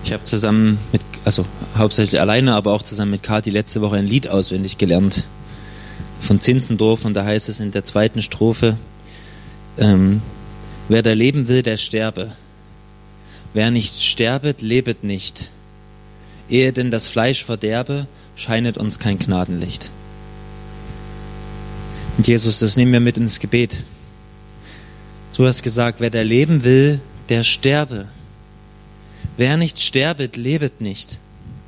Ich habe hauptsächlich alleine, aber auch zusammen mit Kathi letzte Woche ein Lied auswendig gelernt von Zinzendorf, und da heißt es in der zweiten Strophe: Wer da leben will, der sterbe. Wer nicht sterbet, lebet nicht. Ehe denn das Fleisch verderbe, scheinet uns kein Gnadenlicht. Und Jesus, das nehmen wir mit ins Gebet. Du hast gesagt, wer da leben will, der sterbe. Wer nicht sterbet, lebet nicht.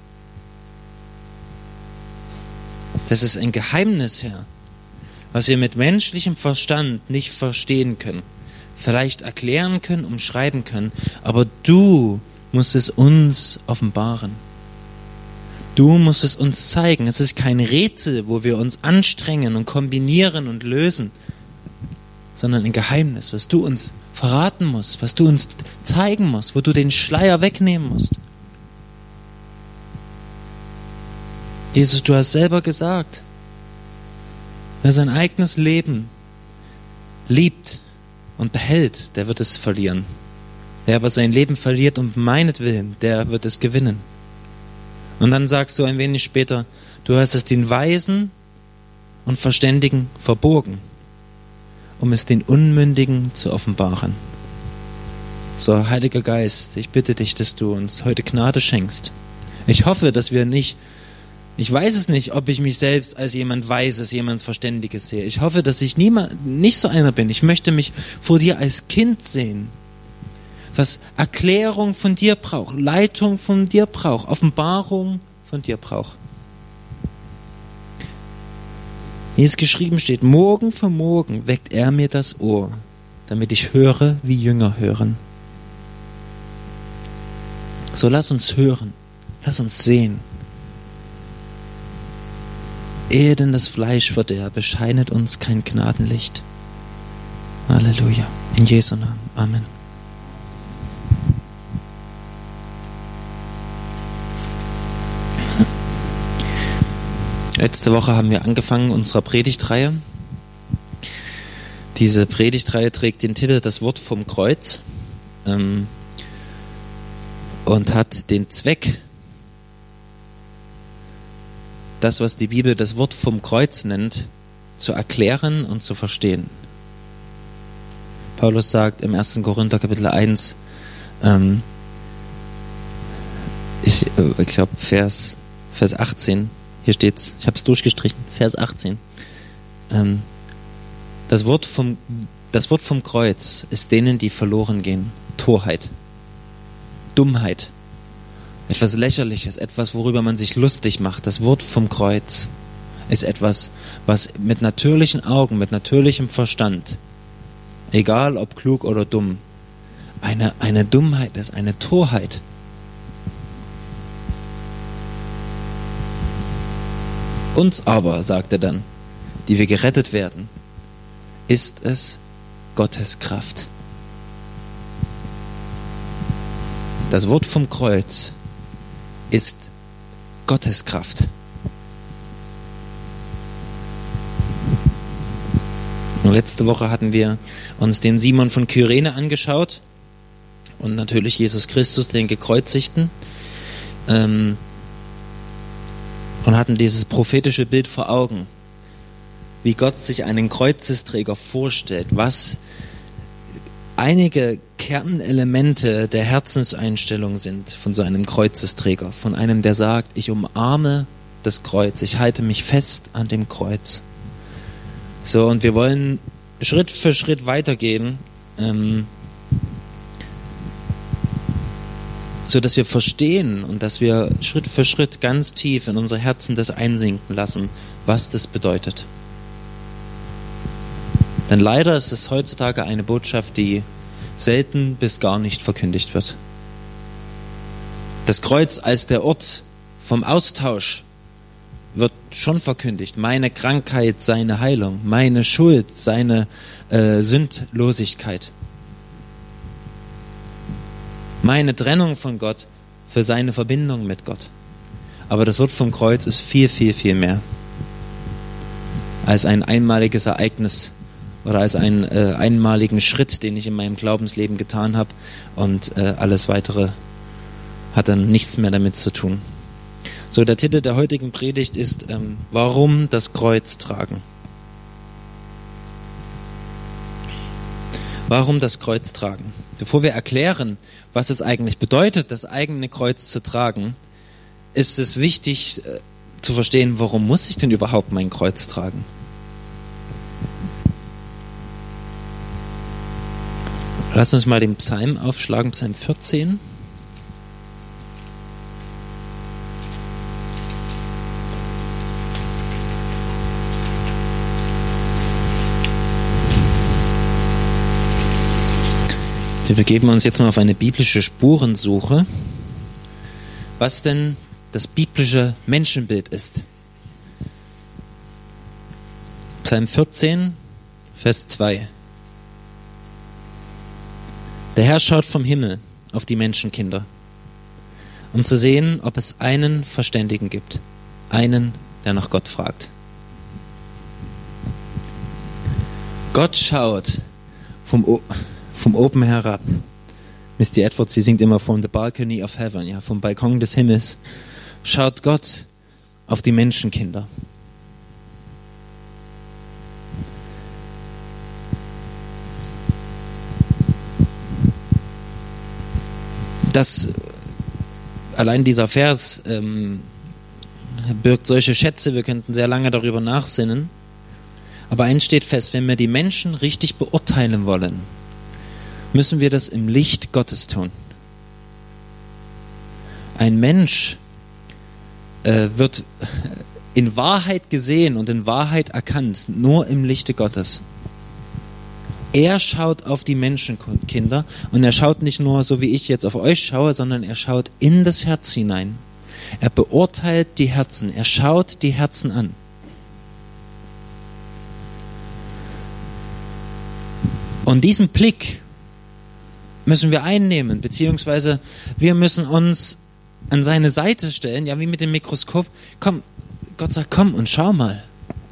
Das ist ein Geheimnis, Herr, was wir mit menschlichem Verstand nicht verstehen können, vielleicht erklären können, umschreiben können, aber du musst es uns offenbaren. Du musst es uns zeigen. Es ist kein Rätsel, wo wir uns anstrengen und kombinieren und lösen, sondern ein Geheimnis, was du uns verraten musst, was du uns zeigen musst, wo du den Schleier wegnehmen musst. Jesus, du hast selber gesagt, wer sein eigenes Leben liebt und behält, der wird es verlieren. Wer aber sein Leben verliert um meinetwillen, der wird es gewinnen. Und dann sagst du ein wenig später, du hast es den Weisen und Verständigen verborgen, um es den Unmündigen zu offenbaren. So, Heiliger Geist, ich bitte dich, dass du uns heute Gnade schenkst. Ich hoffe, dass wir nicht, ich weiß es nicht, ob ich mich selbst als jemand Weises, jemand Verständiges sehe. Ich hoffe, dass ich nicht so einer bin. Ich möchte mich vor dir als Kind sehen, was Erklärung von dir braucht, Leitung von dir braucht, Offenbarung von dir braucht. Wie es geschrieben steht, Morgen für Morgen weckt er mir das Ohr, damit ich höre, wie Jünger hören. So lass uns hören, lass uns sehen. Ehe denn das Fleisch verderbe, scheinet uns kein Gnadenlicht. Halleluja. In Jesu Namen. Amen. Letzte Woche haben wir angefangen unserer Predigtreihe. Diese Predigtreihe trägt den Titel Das Wort vom Kreuz und hat den Zweck, das, was die Bibel das Wort vom Kreuz nennt, zu erklären und zu verstehen. Paulus sagt im 1. Korinther Kapitel 1, ich glaube Vers 18, hier steht's, ich habe es durchgestrichen, Vers 18. Das Wort vom Kreuz ist denen, die verloren gehen, Torheit, Dummheit, etwas Lächerliches, etwas, worüber man sich lustig macht. Das Wort vom Kreuz ist etwas, was mit natürlichen Augen, mit natürlichem Verstand, egal ob klug oder dumm, eine Dummheit ist, eine Torheit. Uns aber, sagt er dann, die wir gerettet werden, ist es Gottes Kraft. Das Wort vom Kreuz ist Gottes Kraft. Und letzte Woche hatten wir uns den Simon von Kyrene angeschaut und natürlich Jesus Christus, den Gekreuzigten, und hatten dieses prophetische Bild vor Augen, wie Gott sich einen Kreuzesträger vorstellt, was einige Kernelemente der Herzenseinstellung sind von so einem Kreuzesträger, von einem, der sagt, ich umarme das Kreuz, ich halte mich fest an dem Kreuz. So, und wir wollen Schritt für Schritt weitergehen, so dass wir verstehen und dass wir Schritt für Schritt ganz tief in unsere Herzen das einsinken lassen, was das bedeutet. Denn leider ist es heutzutage eine Botschaft, die selten bis gar nicht verkündigt wird. Das Kreuz als der Ort vom Austausch wird schon verkündigt. Meine Krankheit, seine Heilung, meine Schuld, seine Sündlosigkeit. Meine Trennung von Gott für seine Verbindung mit Gott. Aber das Wort vom Kreuz ist viel, viel, viel mehr als ein einmaliges Ereignis oder als einen einmaligen Schritt, den ich in meinem Glaubensleben getan habe, und alles weitere hat dann nichts mehr damit zu tun. So, der Titel der heutigen Predigt ist Warum das Kreuz tragen? Warum das Kreuz tragen? Bevor wir erklären, was es eigentlich bedeutet, das eigene Kreuz zu tragen, ist es wichtig zu verstehen, warum muss ich denn überhaupt mein Kreuz tragen? Lass uns mal den Psalm aufschlagen, Psalm 14. Wir begeben uns jetzt mal auf eine biblische Spurensuche, was denn das biblische Menschenbild ist. Psalm 14, Vers 2. Der Herr schaut vom Himmel auf die Menschenkinder, um zu sehen, ob es einen Verständigen gibt, einen, der nach Gott fragt. Gott schaut vom oben herab. Misty Edwards, sie singt immer from the balcony of heaven, ja, vom Balkon des Himmels, schaut Gott auf die Menschenkinder. Allein dieser Vers birgt solche Schätze, wir könnten sehr lange darüber nachsinnen. Aber eins steht fest, wenn wir die Menschen richtig beurteilen wollen, müssen wir das im Licht Gottes tun. Ein Mensch wird in Wahrheit gesehen und in Wahrheit erkannt, nur im Lichte Gottes. Er schaut auf die Menschenkinder und er schaut nicht nur, so wie ich jetzt auf euch schaue, sondern er schaut in das Herz hinein. Er beurteilt die Herzen, er schaut die Herzen an. Und diesen Blick müssen wir einnehmen, beziehungsweise wir müssen uns an seine Seite stellen, ja wie mit dem Mikroskop. Komm, Gott sagt, komm und schau mal.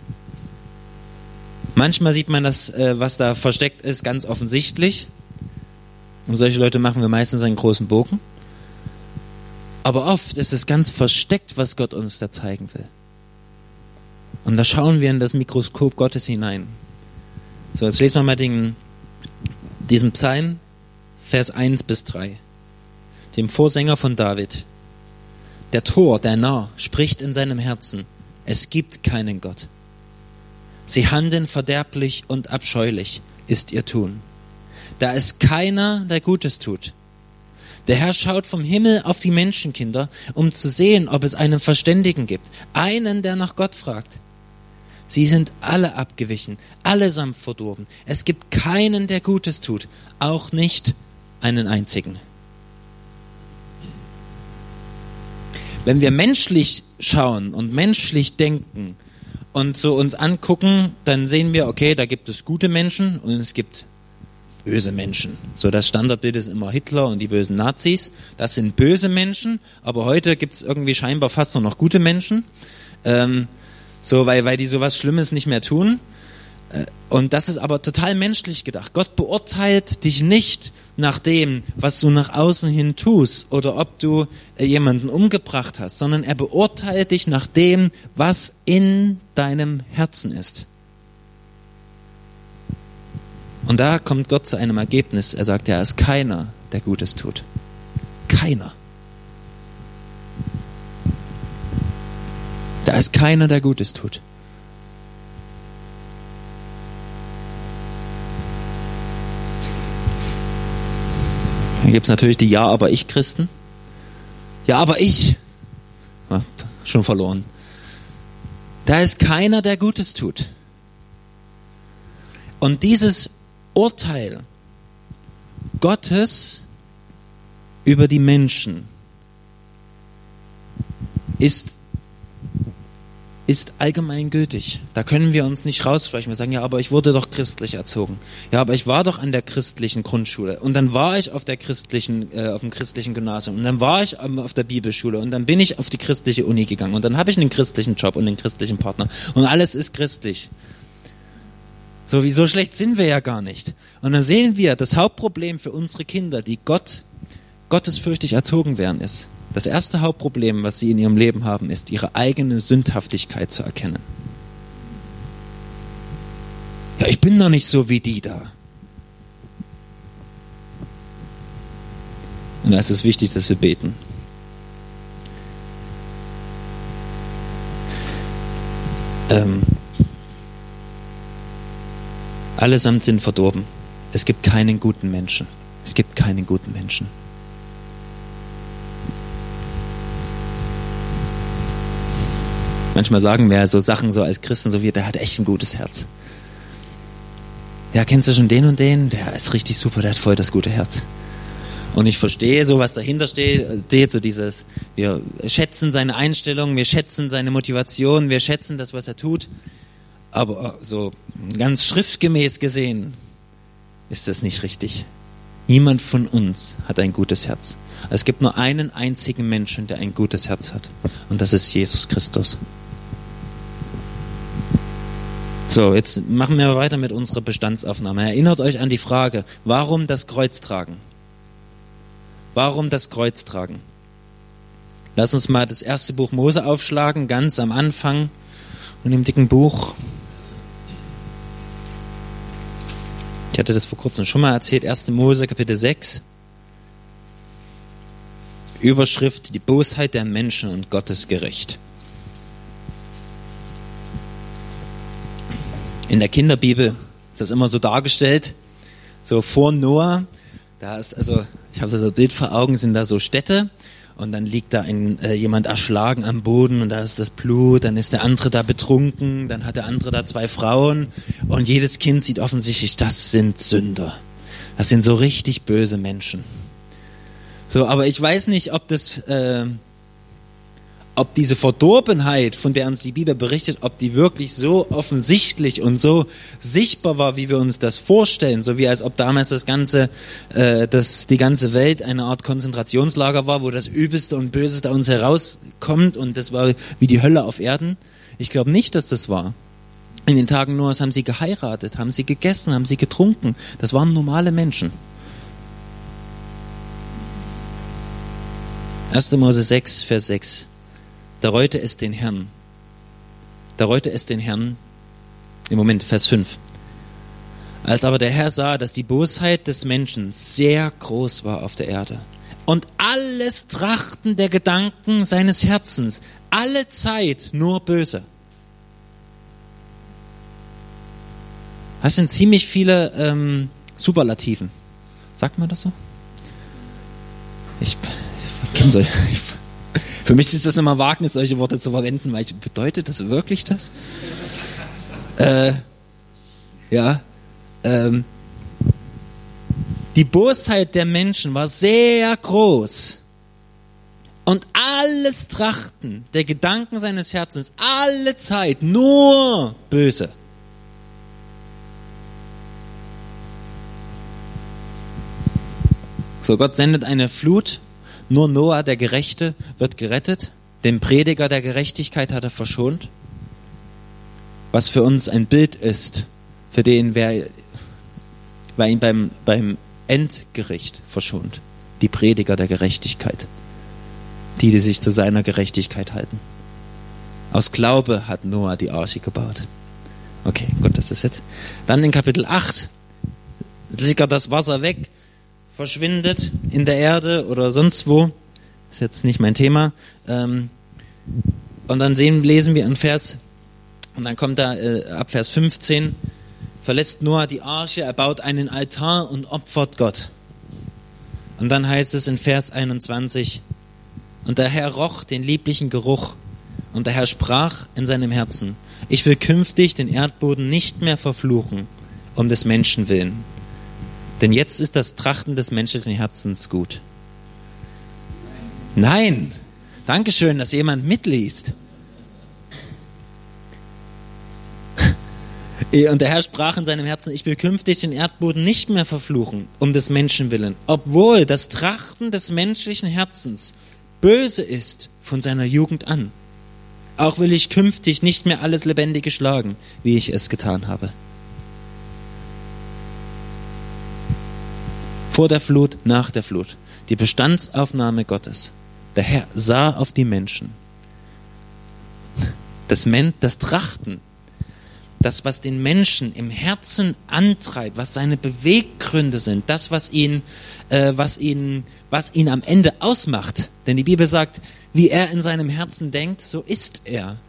Manchmal sieht man das, was da versteckt ist, ganz offensichtlich. Und solche Leute machen wir meistens einen großen Bogen. Aber oft ist es ganz versteckt, was Gott uns da zeigen will. Und da schauen wir in das Mikroskop Gottes hinein. So, jetzt lesen wir mal diesen Psalm, Vers 1 bis 3. Dem Vorsänger von David. Der Tor, der Narr, spricht in seinem Herzen, es gibt keinen Gott. Sie handeln verderblich und abscheulich, ist ihr Tun. Da ist keiner, der Gutes tut. Der Herr schaut vom Himmel auf die Menschenkinder, um zu sehen, ob es einen Verständigen gibt. Einen, der nach Gott fragt. Sie sind alle abgewichen, allesamt verdorben. Es gibt keinen, der Gutes tut, auch nicht einen einzigen. Wenn wir menschlich schauen und menschlich denken, und so uns angucken, dann sehen wir, okay, da gibt es gute Menschen und es gibt böse Menschen. So, das Standardbild ist immer Hitler und die bösen Nazis. Das sind böse Menschen, aber heute gibt es irgendwie scheinbar fast nur noch gute Menschen. Weil die sowas Schlimmes nicht mehr tun. Und das ist aber total menschlich gedacht. Gott beurteilt dich nicht nach dem, was du nach außen hin tust oder ob du jemanden umgebracht hast, sondern er beurteilt dich nach dem, was in deinem Herzen ist. Und da kommt Gott zu einem Ergebnis. Er sagt, ja, es ist keiner, der Gutes tut. Keiner. Da ist keiner, der Gutes tut. Dann gibt es natürlich die Ja, aber ich Christen. Ja, aber ich. Ja, schon verloren. Da ist keiner, der Gutes tut. Und dieses Urteil Gottes über die Menschen ist allgemeingültig. Da können wir uns nicht rausflechen. Wir sagen, ja, aber ich wurde doch christlich erzogen. Ja, aber ich war doch an der christlichen Grundschule. Und dann war ich auf dem christlichen Gymnasium. Und dann war ich auf der Bibelschule. Und dann bin ich auf die christliche Uni gegangen. Und dann habe ich einen christlichen Job und einen christlichen Partner. Und alles ist christlich. So schlecht sind wir ja gar nicht. Und dann sehen wir, das Hauptproblem für unsere Kinder, die gottesfürchtig erzogen werden, ist, Das erste Hauptproblem, was sie in ihrem Leben haben, ist, ihre eigene Sündhaftigkeit zu erkennen. Ja, ich bin doch nicht so wie die da. Und da ist es wichtig, dass wir beten. Allesamt sind verdorben. Es gibt keinen guten Menschen. Es gibt keinen guten Menschen. Manchmal sagen wir so Sachen so als Christen, so wie, der hat echt ein gutes Herz. Ja, kennst du schon den und den? Der ist richtig super, der hat voll das gute Herz. Und ich verstehe so, was dahinter steht, so dieses, wir schätzen seine Einstellung, wir schätzen seine Motivation, wir schätzen das, was er tut. Aber so ganz schriftgemäß gesehen ist das nicht richtig. Niemand von uns hat ein gutes Herz. Es gibt nur einen einzigen Menschen, der ein gutes Herz hat. Und das ist Jesus Christus. So, jetzt machen wir weiter mit unserer Bestandsaufnahme. Erinnert euch an die Frage, warum das Kreuz tragen? Warum das Kreuz tragen? Lass uns mal das erste Buch Mose aufschlagen, ganz am Anfang und im dicken Buch. Ich hatte das vor kurzem schon mal erzählt, 1. Mose, Kapitel 6. Überschrift, die Bosheit der Menschen und Gottes gerecht. In der Kinderbibel ist das immer so dargestellt, so vor Noah, da ist also, ich habe da so ein Bild vor Augen, sind da so Städte und dann liegt da jemand erschlagen am Boden und da ist das Blut, dann ist der andere da betrunken, dann hat der andere da 2 Frauen und jedes Kind sieht offensichtlich, das sind Sünder. Das sind so richtig böse Menschen. So, aber ich weiß nicht, ob diese Verdorbenheit, von der uns die Bibel berichtet, ob die wirklich so offensichtlich und so sichtbar war, wie wir uns das vorstellen, so wie als ob damals die ganze Welt eine Art Konzentrationslager war, wo das Übelste und Böseste aus uns herauskommt und das war wie die Hölle auf Erden. Ich glaube nicht, dass das war. In den Tagen Noahs haben sie geheiratet, haben sie gegessen, haben sie getrunken. Das waren normale Menschen. 1. Mose 6, Vers 6. Da reute es den Herrn. Vers 5. Als aber der Herr sah, dass die Bosheit des Menschen sehr groß war auf der Erde und alles Trachten der Gedanken seines Herzens, alle Zeit nur böse. Das sind ziemlich viele Superlativen. Sagt man das so? Ich kenne solche. Für mich ist das immer Wagnis, solche Worte zu verwenden, weil bedeutet das wirklich das? Die Bosheit der Menschen war sehr groß und alles Trachten der Gedanken seines Herzens, alle Zeit nur böse. So, Gott sendet eine Flut. Nur Noah, der Gerechte, wird gerettet. Den Prediger der Gerechtigkeit hat er verschont. Was für uns ein Bild ist, für den wer ihn beim Endgericht verschont. Die Prediger der Gerechtigkeit. Die sich zu seiner Gerechtigkeit halten. Aus Glaube hat Noah die Arche gebaut. Okay, gut, das ist jetzt. Dann in Kapitel 8 sickert das Wasser weg, verschwindet in der Erde oder sonst wo, ist jetzt nicht mein Thema. Und dann lesen wir einen Vers, und dann kommt da ab Vers 15, verlässt Noah die Arche, er baut einen Altar und opfert Gott. Und dann heißt es in Vers 21, und der Herr roch den lieblichen Geruch, und der Herr sprach in seinem Herzen, ich will künftig den Erdboden nicht mehr verfluchen, um des Menschen willen. Denn jetzt ist das Trachten des menschlichen Herzens gut. Nein! Dankeschön, dass jemand mitliest. Und der Herr sprach in seinem Herzen, ich will künftig den Erdboden nicht mehr verfluchen, um des Menschen willen, obwohl das Trachten des menschlichen Herzens böse ist von seiner Jugend an. Auch will ich künftig nicht mehr alles Lebendige schlagen, wie ich es getan habe. Vor der Flut, nach der Flut. Die Bestandsaufnahme Gottes. Der Herr sah auf die Menschen. Das Trachten, das, was den Menschen im Herzen antreibt, was seine Beweggründe sind, das, was ihn am Ende ausmacht. Denn die Bibel sagt, wie er in seinem Herzen denkt, so ist er.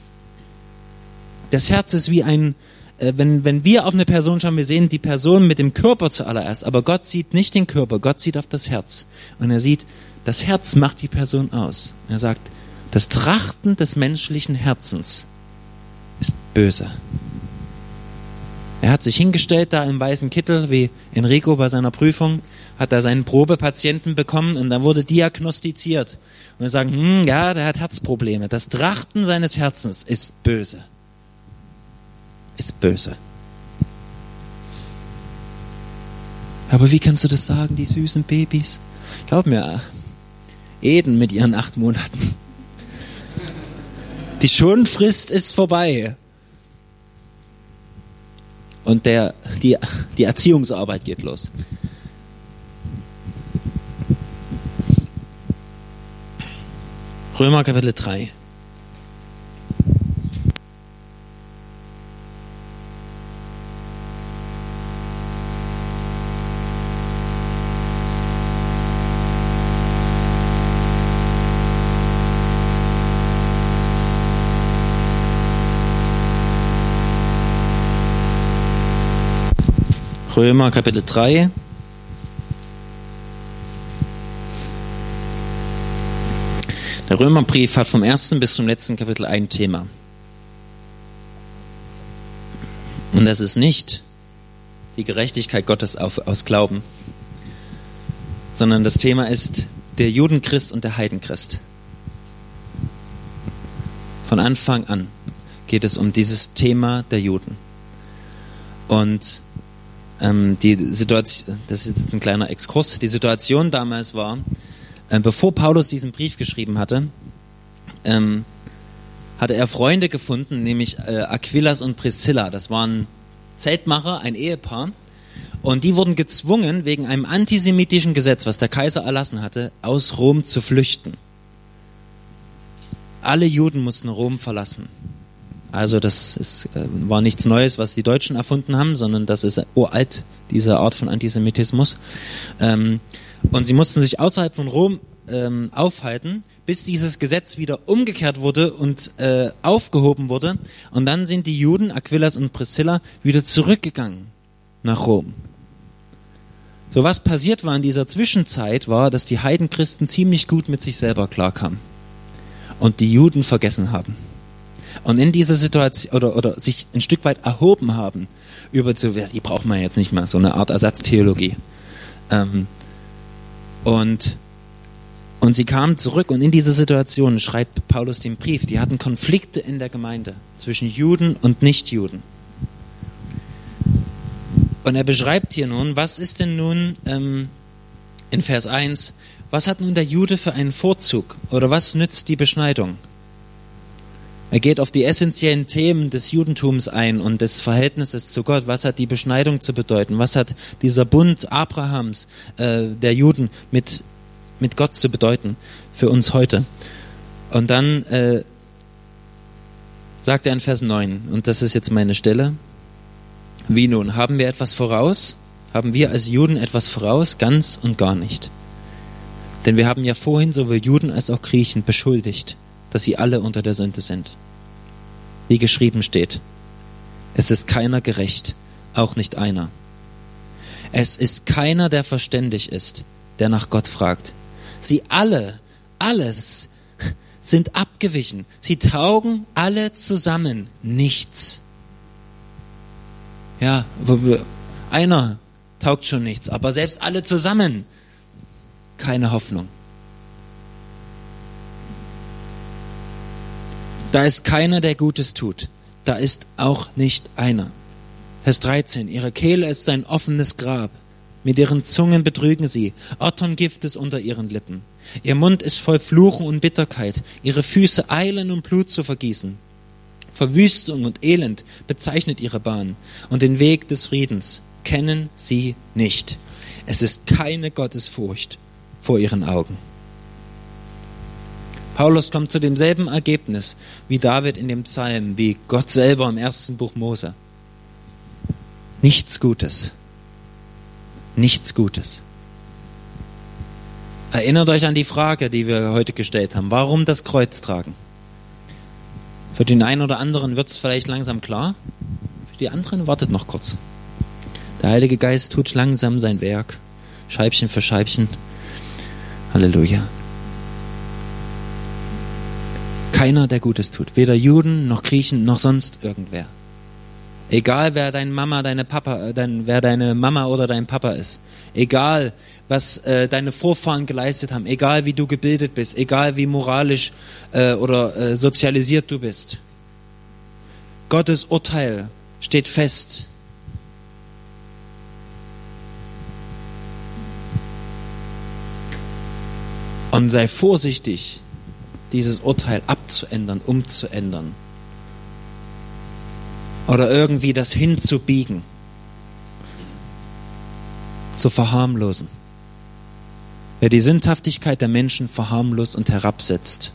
Das Herz ist wie wenn wir auf eine Person schauen, wir sehen die Person mit dem Körper zuallererst, aber Gott sieht nicht den Körper, Gott sieht auf das Herz. Und er sieht, das Herz macht die Person aus. Er sagt, das Trachten des menschlichen Herzens ist böse. Er hat sich hingestellt da im weißen Kittel, wie Enrico bei seiner Prüfung, hat da seinen Probepatienten bekommen und dann wurde diagnostiziert. Und wir sagen, ja, der hat Herzprobleme. Das Trachten seines Herzens ist böse. Ist böse. Aber wie kannst du das sagen, die süßen Babys? Glaub mir, Eden mit ihren 8 Monaten. Die Schonfrist ist vorbei. Und die Erziehungsarbeit geht los. Römer Kapitel 3. Römer Kapitel 3. Der Römerbrief hat vom ersten bis zum letzten Kapitel ein Thema. Und das ist nicht die Gerechtigkeit Gottes aus Glauben, sondern das Thema ist der Judenchrist und der Heidenchrist. Von Anfang an geht es um dieses Thema der Juden. Und die Situation, das ist jetzt ein kleiner Exkurs, die Situation damals war, bevor Paulus diesen Brief geschrieben hatte, hatte er Freunde gefunden, nämlich Aquilas und Priscilla. Das waren Zeltmacher, ein Ehepaar. Und die wurden gezwungen, wegen einem antisemitischen Gesetz, was der Kaiser erlassen hatte, aus Rom zu flüchten. Alle Juden mussten Rom verlassen. Also das war nichts Neues, was die Deutschen erfunden haben, sondern das ist uralt, diese Art von Antisemitismus. Und sie mussten sich außerhalb von Rom aufhalten, bis dieses Gesetz wieder umgekehrt wurde und aufgehoben wurde. Und dann sind die Juden, Aquilas und Priscilla, wieder zurückgegangen nach Rom. So, was passiert war in dieser Zwischenzeit, war, dass die Heidenchristen ziemlich gut mit sich selber klarkamen und die Juden vergessen haben. Und in dieser Situation oder sich ein Stück weit erhoben haben, die braucht man jetzt nicht mehr, so eine Art Ersatztheologie. Und sie kamen zurück und in dieser Situation schreibt Paulus den Brief. Die hatten Konflikte in der Gemeinde zwischen Juden und Nichtjuden. Und er beschreibt hier nun, was ist denn nun in Vers 1, was hat nun der Jude für einen Vorzug oder was nützt die Beschneidung? Er geht auf die essentiellen Themen des Judentums ein und des Verhältnisses zu Gott. Was hat die Beschneidung zu bedeuten? Was hat dieser Bund Abrahams, der Juden, mit Gott zu bedeuten für uns heute? Und dann sagt er in Vers 9, und das ist jetzt meine Stelle, wie nun, haben wir etwas voraus? Haben wir als Juden etwas voraus? Ganz und gar nicht. Denn wir haben ja vorhin sowohl Juden als auch Griechen beschuldigt, dass sie alle unter der Sünde sind. Wie geschrieben steht, es ist keiner gerecht, auch nicht einer. Es ist keiner, der verständig ist, der nach Gott fragt. Sie alles sind abgewichen. Sie taugen alle zusammen nichts. Ja, einer taugt schon nichts, aber selbst alle zusammen keine Hoffnung. Da ist keiner, der Gutes tut. Da ist auch nicht einer. Vers 13. Ihre Kehle ist ein offenes Grab. Mit ihren Zungen betrügen sie. Otterngift ist unter ihren Lippen. Ihr Mund ist voll Fluchen und Bitterkeit. Ihre Füße eilen, um Blut zu vergießen. Verwüstung und Elend bezeichnet ihre Bahn. Und den Weg des Friedens kennen sie nicht. Es ist keine Gottesfurcht vor ihren Augen. Paulus kommt zu demselben Ergebnis wie David in dem Psalm, wie Gott selber im ersten Buch Mose. Nichts Gutes. Nichts Gutes. Erinnert euch an die Frage, die wir heute gestellt haben. Warum das Kreuz tragen? Für den einen oder anderen wird es vielleicht langsam klar. Für die anderen wartet noch kurz. Der Heilige Geist tut langsam sein Werk. Scheibchen für Scheibchen. Halleluja. Keiner, der Gutes tut. Weder Juden, noch Griechen, noch sonst irgendwer. Egal, wer deine Mama oder dein Papa ist. Egal, was deine Vorfahren geleistet haben. Egal, wie du gebildet bist. Egal, wie moralisch oder sozialisiert du bist. Gottes Urteil steht fest. Und sei vorsichtig, dieses Urteil abzuändern, umzuändern. Oder irgendwie das hinzubiegen. Zu verharmlosen. Wer die Sündhaftigkeit der Menschen verharmlost und herabsetzt,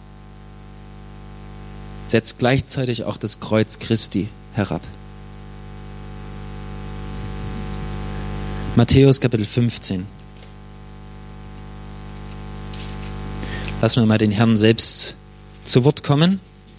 setzt gleichzeitig auch das Kreuz Christi herab. Matthäus Kapitel 15. Lassen wir mal den Herrn selbst zu Wort kommen.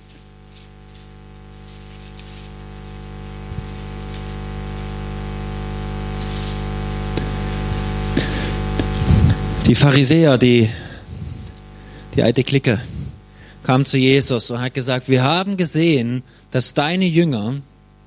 Die Pharisäer, die alte Clique, kam zu Jesus und hat gesagt, wir haben gesehen, dass deine Jünger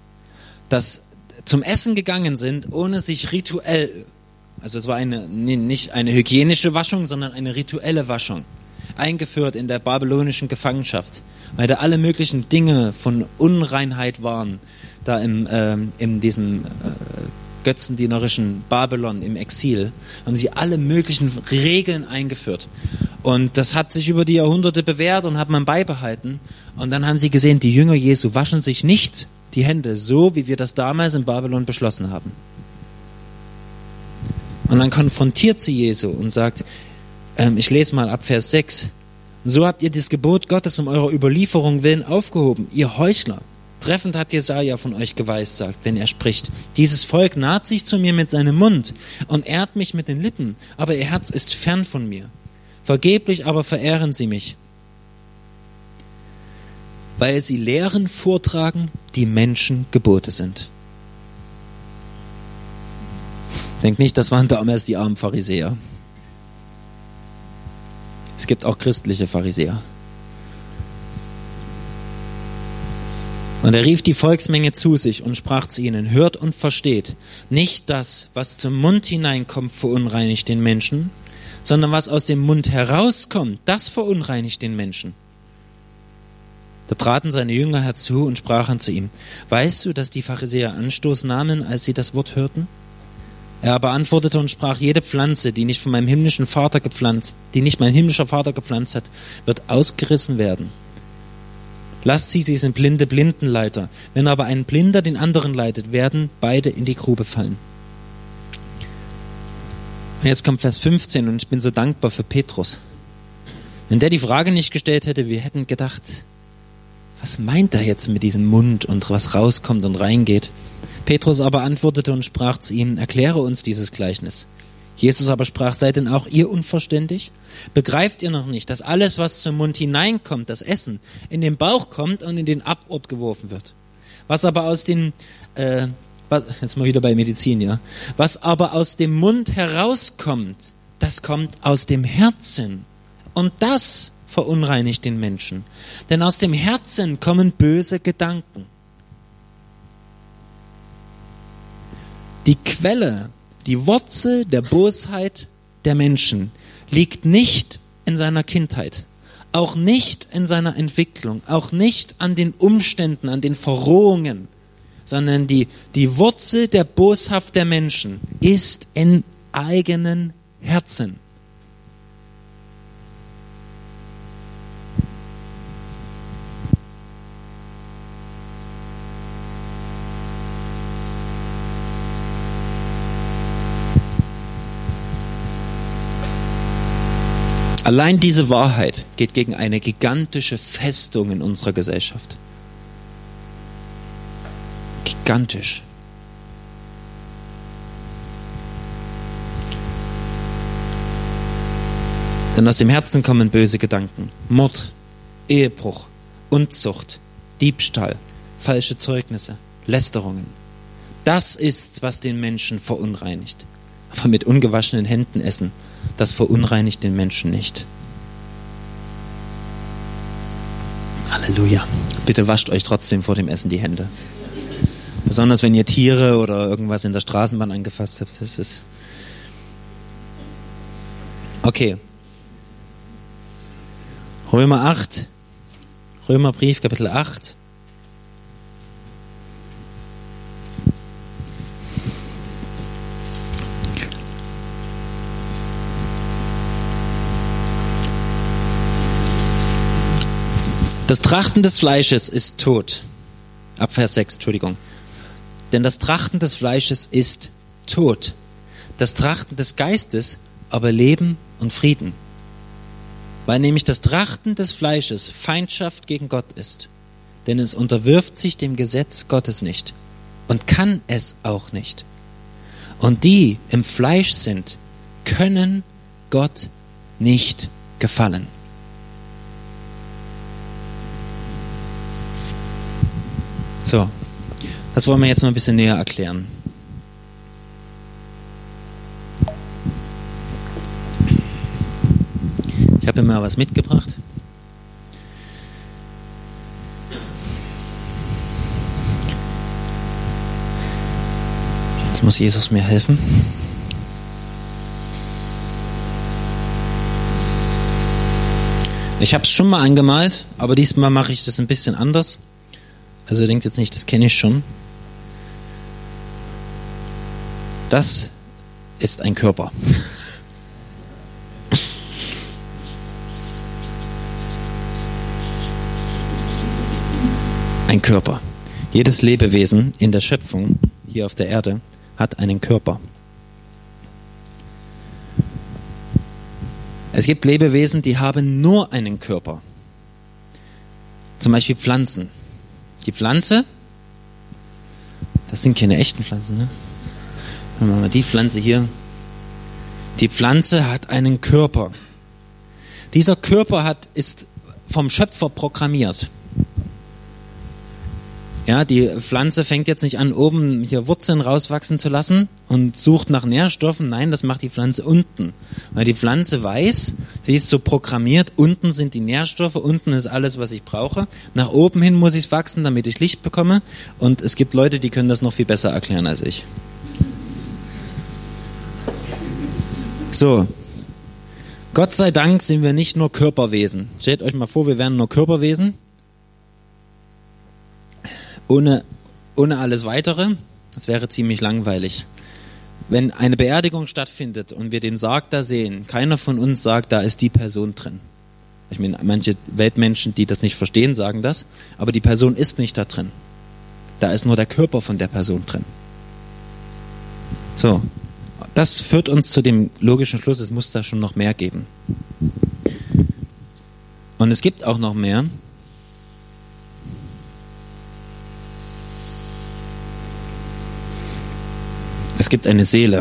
zum Essen gegangen sind, ohne sich rituell, also es war nicht eine hygienische Waschung, sondern eine rituelle Waschung, eingeführt in der babylonischen Gefangenschaft, weil da alle möglichen Dinge von Unreinheit waren, da in diesem götzendienerischen Babylon im Exil, haben sie alle möglichen Regeln eingeführt. Und das hat sich über die Jahrhunderte bewährt und hat man beibehalten. Und dann haben sie gesehen, die Jünger Jesu waschen sich nicht die Hände, so wie wir das damals in Babylon beschlossen haben. Und dann konfrontiert sie Jesu und sagt, ich lese mal ab Vers 6. So habt ihr das Gebot Gottes um eurer Überlieferung willen aufgehoben, ihr Heuchler. Treffend hat Jesaja von euch geweissagt, wenn er spricht. Dieses Volk naht sich zu mir mit seinem Mund und ehrt mich mit den Lippen, aber ihr Herz ist fern von mir. Vergeblich aber verehren sie mich, weil sie Lehren vortragen, die Menschen Gebote sind. Denkt nicht, das waren damals die armen Pharisäer. Es gibt auch christliche Pharisäer. Und er rief die Volksmenge zu sich und sprach zu ihnen, hört und versteht, nicht das, was zum Mund hineinkommt, verunreinigt den Menschen, sondern was aus dem Mund herauskommt, das verunreinigt den Menschen. Da traten seine Jünger herzu und sprachen zu ihm, weißt du, dass die Pharisäer Anstoß nahmen, als sie das Wort hörten? Er aber antwortete und sprach, jede Pflanze, die nicht mein himmlischer Vater gepflanzt hat, wird ausgerissen werden. Lasst sie sind blinde Blindenleiter. Wenn aber ein Blinder den anderen leitet, werden beide in die Grube fallen. Und jetzt kommt Vers 15 und ich bin so dankbar für Petrus. Wenn der die Frage nicht gestellt hätte, wir hätten gedacht, was meint er jetzt mit diesem Mund und was rauskommt und reingeht? Petrus aber antwortete und sprach zu ihnen, erkläre uns dieses Gleichnis. Jesus aber sprach, seid denn auch ihr unverständig? Begreift ihr noch nicht, dass alles, was zum Mund hineinkommt, das Essen, in den Bauch kommt und in den Abort geworfen wird? Was aber aus dem, jetzt mal wieder bei Medizin, ja. Was aber aus dem Mund herauskommt, das kommt aus dem Herzen. Und das verunreinigt den Menschen. Denn aus dem Herzen kommen böse Gedanken. Die Quelle, die Wurzel der Bosheit der Menschen liegt nicht in seiner Kindheit, auch nicht in seiner Entwicklung, auch nicht an den Umständen, an den Verrohungen, sondern die Wurzel der Boshaft der Menschen ist in eigenen Herzen. Allein diese Wahrheit geht gegen eine gigantische Festung in unserer Gesellschaft. Gigantisch. Denn aus dem Herzen kommen böse Gedanken, Mord, Ehebruch, Unzucht, Diebstahl, falsche Zeugnisse, Lästerungen. Das ist's, was den Menschen verunreinigt. Aber mit ungewaschenen Händen essen, das verunreinigt den Menschen nicht. Halleluja. Bitte wascht euch trotzdem vor dem Essen die Hände. Besonders wenn ihr Tiere oder irgendwas in der Straßenbahn angefasst habt. Das ist okay. Römerbrief, Kapitel 8. Das Trachten des Fleisches ist Tod. Ab Vers 6, Entschuldigung. Denn das Trachten des Fleisches ist Tod. Das Trachten des Geistes aber Leben und Frieden. Weil nämlich das Trachten des Fleisches Feindschaft gegen Gott ist. Denn es unterwirft sich dem Gesetz Gottes nicht und kann es auch nicht. Und die im Fleisch sind, können Gott nicht gefallen. So, das wollen wir jetzt mal ein bisschen näher erklären. Ich habe mir mal was mitgebracht. Jetzt muss Jesus mir helfen. Ich habe es schon mal angemalt, aber diesmal mache ich das ein bisschen anders. Also denkt jetzt nicht, das kenne ich schon. Das ist ein Körper. Ein Körper. Jedes Lebewesen in der Schöpfung hier auf der Erde hat einen Körper. Es gibt Lebewesen, die haben nur einen Körper. Zum Beispiel Pflanzen. Die Pflanze, das sind keine echten Pflanzen, ne? Dann machen wir die Pflanze hier. Die Pflanze hat einen Körper. Dieser Körper ist vom Schöpfer programmiert. Ja, die Pflanze fängt jetzt nicht an, oben hier Wurzeln rauswachsen zu lassen und sucht nach Nährstoffen. Nein, das macht die Pflanze unten. Weil die Pflanze weiß, sie ist so programmiert, unten sind die Nährstoffe, unten ist alles, was ich brauche. Nach oben hin muss ich wachsen, damit ich Licht bekomme. Und es gibt Leute, die können das noch viel besser erklären als ich. So. Gott sei Dank sind wir nicht nur Körperwesen. Stellt euch mal vor, wir wären nur Körperwesen. Ohne alles Weitere, das wäre ziemlich langweilig. Wenn eine Beerdigung stattfindet und wir den Sarg da sehen, keiner von uns sagt, da ist die Person drin. Ich meine, manche Weltmenschen, die das nicht verstehen, sagen das, aber die Person ist nicht da drin. Da ist nur der Körper von der Person drin. So, das führt uns zu dem logischen Schluss, es muss da schon noch mehr geben. Und es gibt auch noch mehr. Es gibt eine Seele.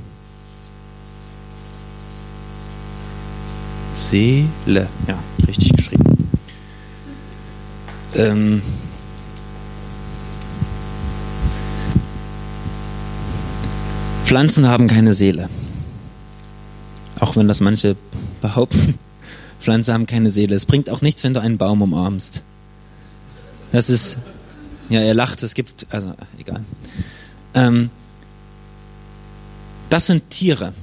Seele, ja, richtig geschrieben. Pflanzen haben keine Seele. Auch wenn das manche behaupten. Pflanzen haben keine Seele. Es bringt auch nichts, wenn du einen Baum umarmst. Das ist, ja, er lacht, es gibt, also, egal. Das sind Tiere.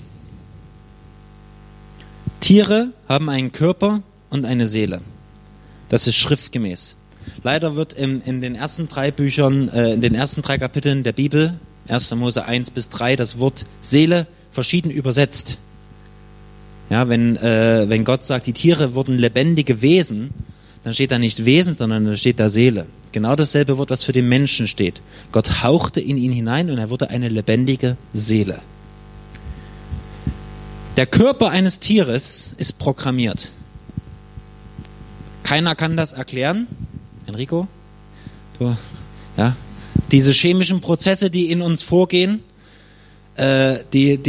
Tiere haben einen Körper und eine Seele. Das ist schriftgemäß. Leider wird in den ersten 3 Büchern, in den ersten 3 Kapiteln der Bibel, 1. Mose 1 bis 3, das Wort Seele verschieden übersetzt. Ja, wenn Gott sagt, die Tiere wurden lebendige Wesen, dann steht da nicht Wesen, sondern da steht da Seele. Genau dasselbe Wort, was für den Menschen steht. Gott hauchte in ihn hinein und er wurde eine lebendige Seele. Der Körper eines Tieres ist programmiert. Keiner kann das erklären. Enrico? Du? Ja? Diese chemischen Prozesse, die in uns vorgehen, es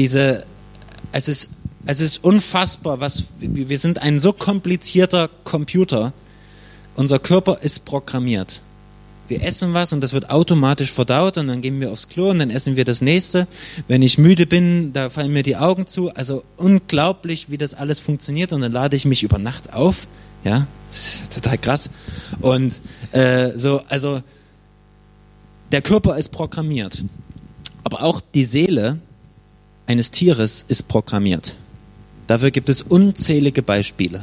ist unfassbar, wir sind ein so komplizierter Computer. Unser Körper ist programmiert. Wir essen was und das wird automatisch verdaut und dann gehen wir aufs Klo und dann essen wir das nächste. Wenn ich müde bin, da fallen mir die Augen zu. Also unglaublich, wie das alles funktioniert und dann lade ich mich über Nacht auf. Ja, das ist total krass. Und also der Körper ist programmiert. Aber auch die Seele eines Tieres ist programmiert. Dafür gibt es unzählige Beispiele.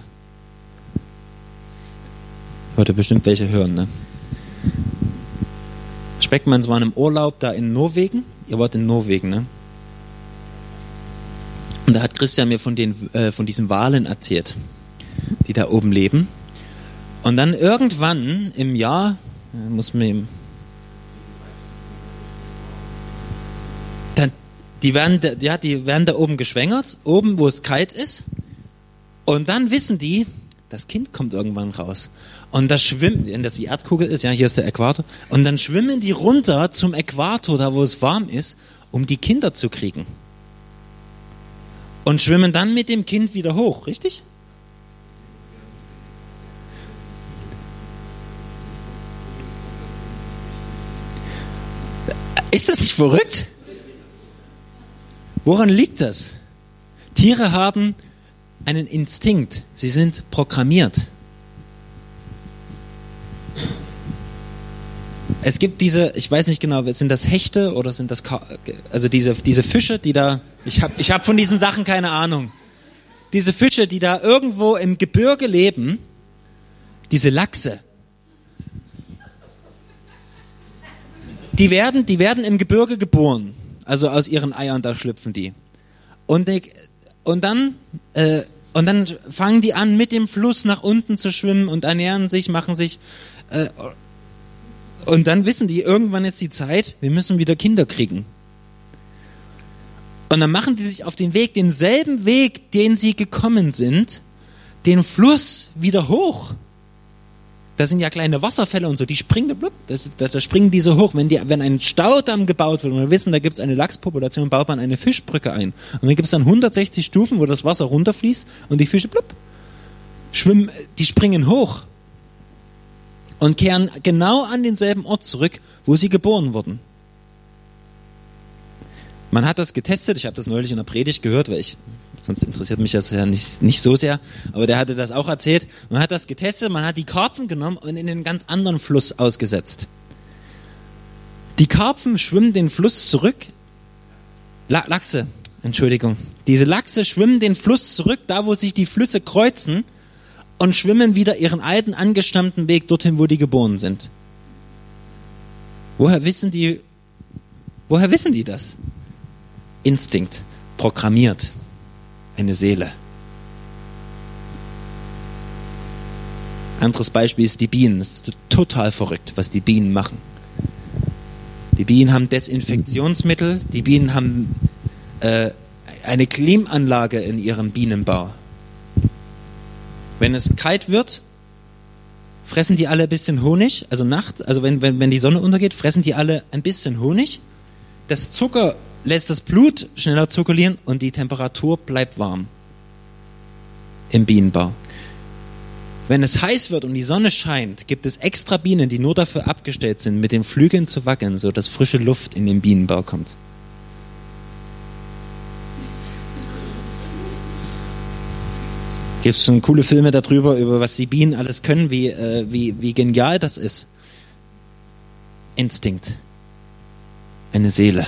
Heute bestimmt welche hören, ne? Speckmanns waren im Urlaub da in Norwegen. Ihr wart in Norwegen, ne? Und da hat Christian mir von diesen Walen erzählt, die da oben leben. Und dann irgendwann im Jahr, die werden da oben geschwängert, oben, wo es kalt ist. Und dann wissen die, das Kind kommt irgendwann raus. Und das schwimmt, wenn das die Erdkugel ist, ja, hier ist der Äquator. Und dann schwimmen die runter zum Äquator, da wo es warm ist, um die Kinder zu kriegen. Und schwimmen dann mit dem Kind wieder hoch, richtig? Ist das nicht verrückt? Woran liegt das? Tiere haben einen Instinkt. Sie sind programmiert. Es gibt ich weiß nicht genau, sind das Hechte oder sind das, also diese Fische, die da, ich hab von diesen Sachen keine Ahnung. Diese Fische, die da irgendwo im Gebirge leben, diese Lachse, die werden im Gebirge geboren. Also aus ihren Eiern, da schlüpfen die. Und dann fangen die an, mit dem Fluss nach unten zu schwimmen und ernähren sich, machen sich. Und dann wissen die, irgendwann ist die Zeit, wir müssen wieder Kinder kriegen. Und dann machen die sich auf den Weg, denselben Weg, den sie gekommen sind, den Fluss wieder hoch. Da sind ja kleine Wasserfälle und so, die springen, da springen die so hoch. Wenn ein Staudamm gebaut wird und wir wissen, da gibt es eine Lachspopulation, baut man eine Fischbrücke ein. Und dann gibt es dann 160 Stufen, wo das Wasser runterfließt und die Fische schwimmen, die springen hoch und kehren genau an denselben Ort zurück, wo sie geboren wurden. Man hat das getestet, ich habe das neulich in der Predigt gehört, sonst interessiert mich das ja nicht so sehr, aber der hatte das auch erzählt. Man hat das getestet, man hat die Karpfen genommen und in einen ganz anderen Fluss ausgesetzt. Die Karpfen schwimmen den Fluss zurück. Lachse, Entschuldigung. Diese Lachse schwimmen den Fluss zurück, da wo sich die Flüsse kreuzen und schwimmen wieder ihren alten, angestammten Weg dorthin, wo die geboren sind. Woher wissen die das? Instinkt, programmiert. Eine Seele. Anderes Beispiel ist die Bienen. Es ist total verrückt, was die Bienen machen. Die Bienen haben Desinfektionsmittel, die Bienen haben eine Klimaanlage in ihrem Bienenbau. Wenn es kalt wird, fressen die alle ein bisschen Honig, also wenn die Sonne untergeht, fressen die alle ein bisschen Honig. Das Zucker lässt das Blut schneller zirkulieren und die Temperatur bleibt warm im Bienenbau. Wenn es heiß wird und die Sonne scheint, gibt es extra Bienen, die nur dafür abgestellt sind, mit den Flügeln zu wackeln, so dass frische Luft in den Bienenbau kommt. Gibt es schon coole Filme darüber, über was die Bienen alles können, wie genial das ist. Instinkt. Eine Seele.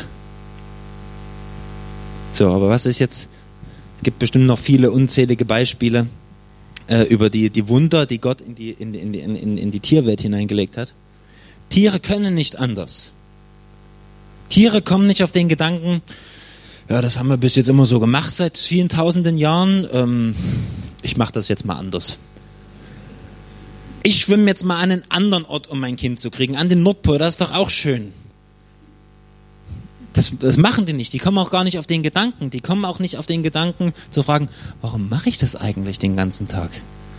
So, aber was ist jetzt? Es gibt bestimmt noch viele unzählige Beispiele über die Wunder, die Gott in die Tierwelt hineingelegt hat. Tiere können nicht anders. Tiere kommen nicht auf den Gedanken, ja, das haben wir bis jetzt immer so gemacht seit vielen tausenden Jahren. Ich mache das jetzt mal anders. Ich schwimme jetzt mal an einen anderen Ort, um mein Kind zu kriegen, an den Nordpol, das ist doch auch schön. Das machen die nicht. Die kommen auch gar nicht auf den Gedanken. Die kommen auch nicht auf den Gedanken zu fragen, warum mache ich das eigentlich den ganzen Tag?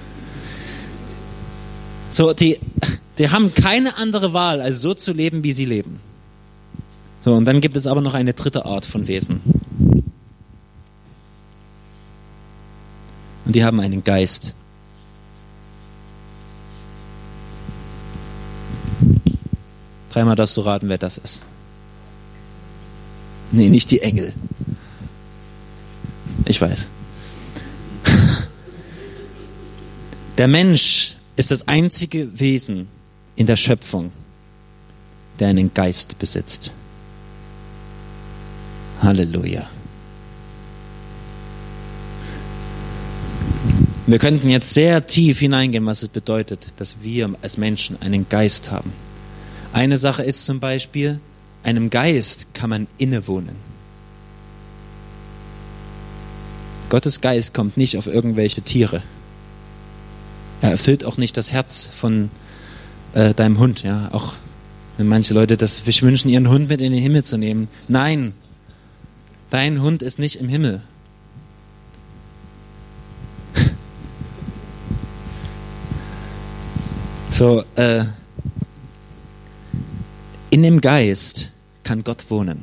So, die haben keine andere Wahl, als so zu leben, wie sie leben. So, und dann gibt es aber noch eine dritte Art von Wesen. Und die haben einen Geist. Dreimal darfst du raten, wer das ist. Nee, nicht die Engel. Ich weiß. Der Mensch ist das einzige Wesen in der Schöpfung, der einen Geist besitzt. Halleluja. Wir könnten jetzt sehr tief hineingehen, was es bedeutet, dass wir als Menschen einen Geist haben. Eine Sache ist zum Beispiel, einem Geist kann man innewohnen. Gottes Geist kommt nicht auf irgendwelche Tiere. Er erfüllt auch nicht das Herz von deinem Hund. Ja, auch wenn manche Leute sich wünschen, ihren Hund mit in den Himmel zu nehmen. Nein, dein Hund ist nicht im Himmel. So, in dem Geist kann Gott wohnen.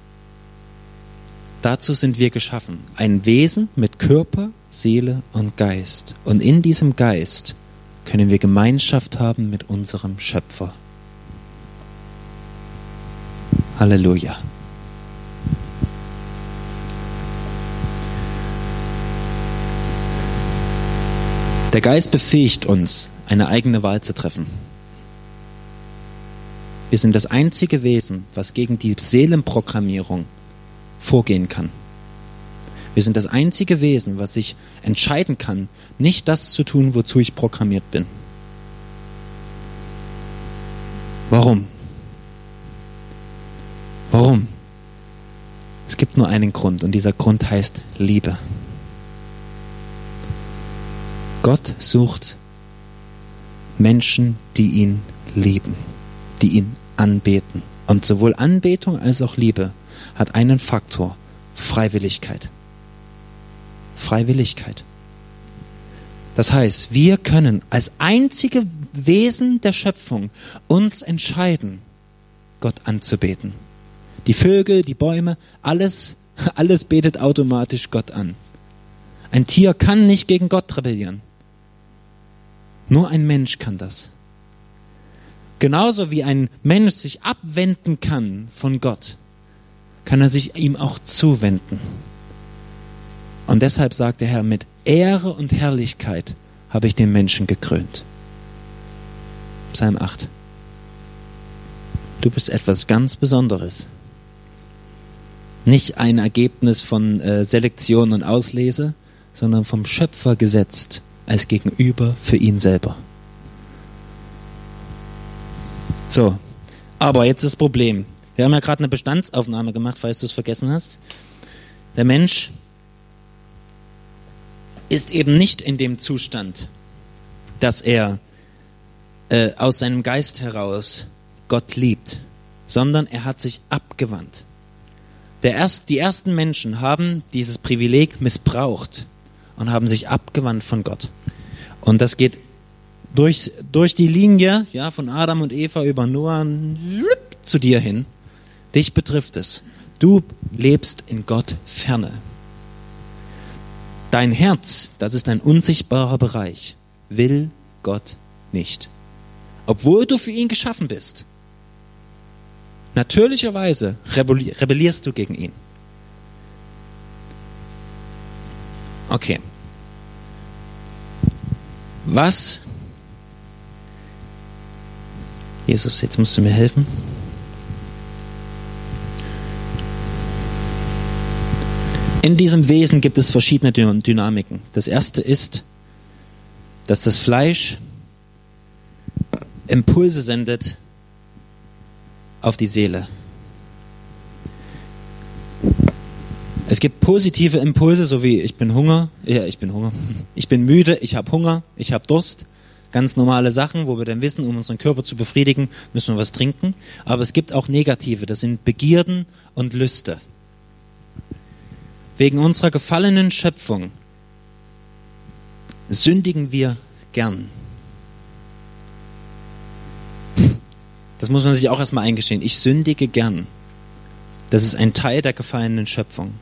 Dazu sind wir geschaffen. Ein Wesen mit Körper, Seele und Geist. Und in diesem Geist können wir Gemeinschaft haben mit unserem Schöpfer. Halleluja. Der Geist befähigt uns, eine eigene Wahl zu treffen. Wir sind das einzige Wesen, was gegen die Seelenprogrammierung vorgehen kann. Wir sind das einzige Wesen, was sich entscheiden kann, nicht das zu tun, wozu ich programmiert bin. Warum? Warum? Es gibt nur einen Grund und dieser Grund heißt Liebe. Gott sucht Menschen, die ihn lieben, die ihn anbeten. Und sowohl Anbetung als auch Liebe hat einen Faktor: Freiwilligkeit. Freiwilligkeit. Das heißt, wir können als einzige Wesen der Schöpfung uns entscheiden, Gott anzubeten. Die Vögel, die Bäume, alles betet automatisch Gott an. Ein Tier kann nicht gegen Gott rebellieren. Nur ein Mensch kann das. Genauso wie ein Mensch sich abwenden kann von Gott, kann er sich ihm auch zuwenden. Und deshalb sagt der Herr, mit Ehre und Herrlichkeit habe ich den Menschen gekrönt. Psalm 8. Du bist etwas ganz Besonderes. Nicht ein Ergebnis von Selektion und Auslese, sondern vom Schöpfer gesetzt als Gegenüber für ihn selber. So, aber jetzt das Problem. Wir haben ja gerade eine Bestandsaufnahme gemacht, falls du es vergessen hast. Der Mensch ist eben nicht in dem Zustand, dass er aus seinem Geist heraus Gott liebt, sondern er hat sich abgewandt. Die ersten Menschen haben dieses Privileg missbraucht und haben sich abgewandt von Gott. Und das geht durch die Linie, ja, von Adam und Eva über Noah zu dir hin. Dich betrifft es. Du lebst in Gott ferne. Dein Herz, das ist ein unsichtbarer Bereich, will Gott nicht. Obwohl du für ihn geschaffen bist. Natürlicherweise rebellierst du gegen ihn. Okay. Was? Jesus, jetzt musst du mir helfen. In diesem Wesen gibt es verschiedene Dynamiken. Das erste ist, dass das Fleisch Impulse sendet auf die Seele. Es gibt positive Impulse, so wie ich bin müde, ich habe Hunger, ich habe Durst. ganz normale Sachen, wo wir dann wissen, um unseren Körper zu befriedigen, müssen wir was trinken. Aber es gibt auch negative, das sind Begierden und Lüste. Wegen unserer gefallenen Schöpfung sündigen wir gern. Das muss man sich auch erstmal eingestehen. Ich sündige gern. Das ist ein Teil der gefallenen Schöpfung.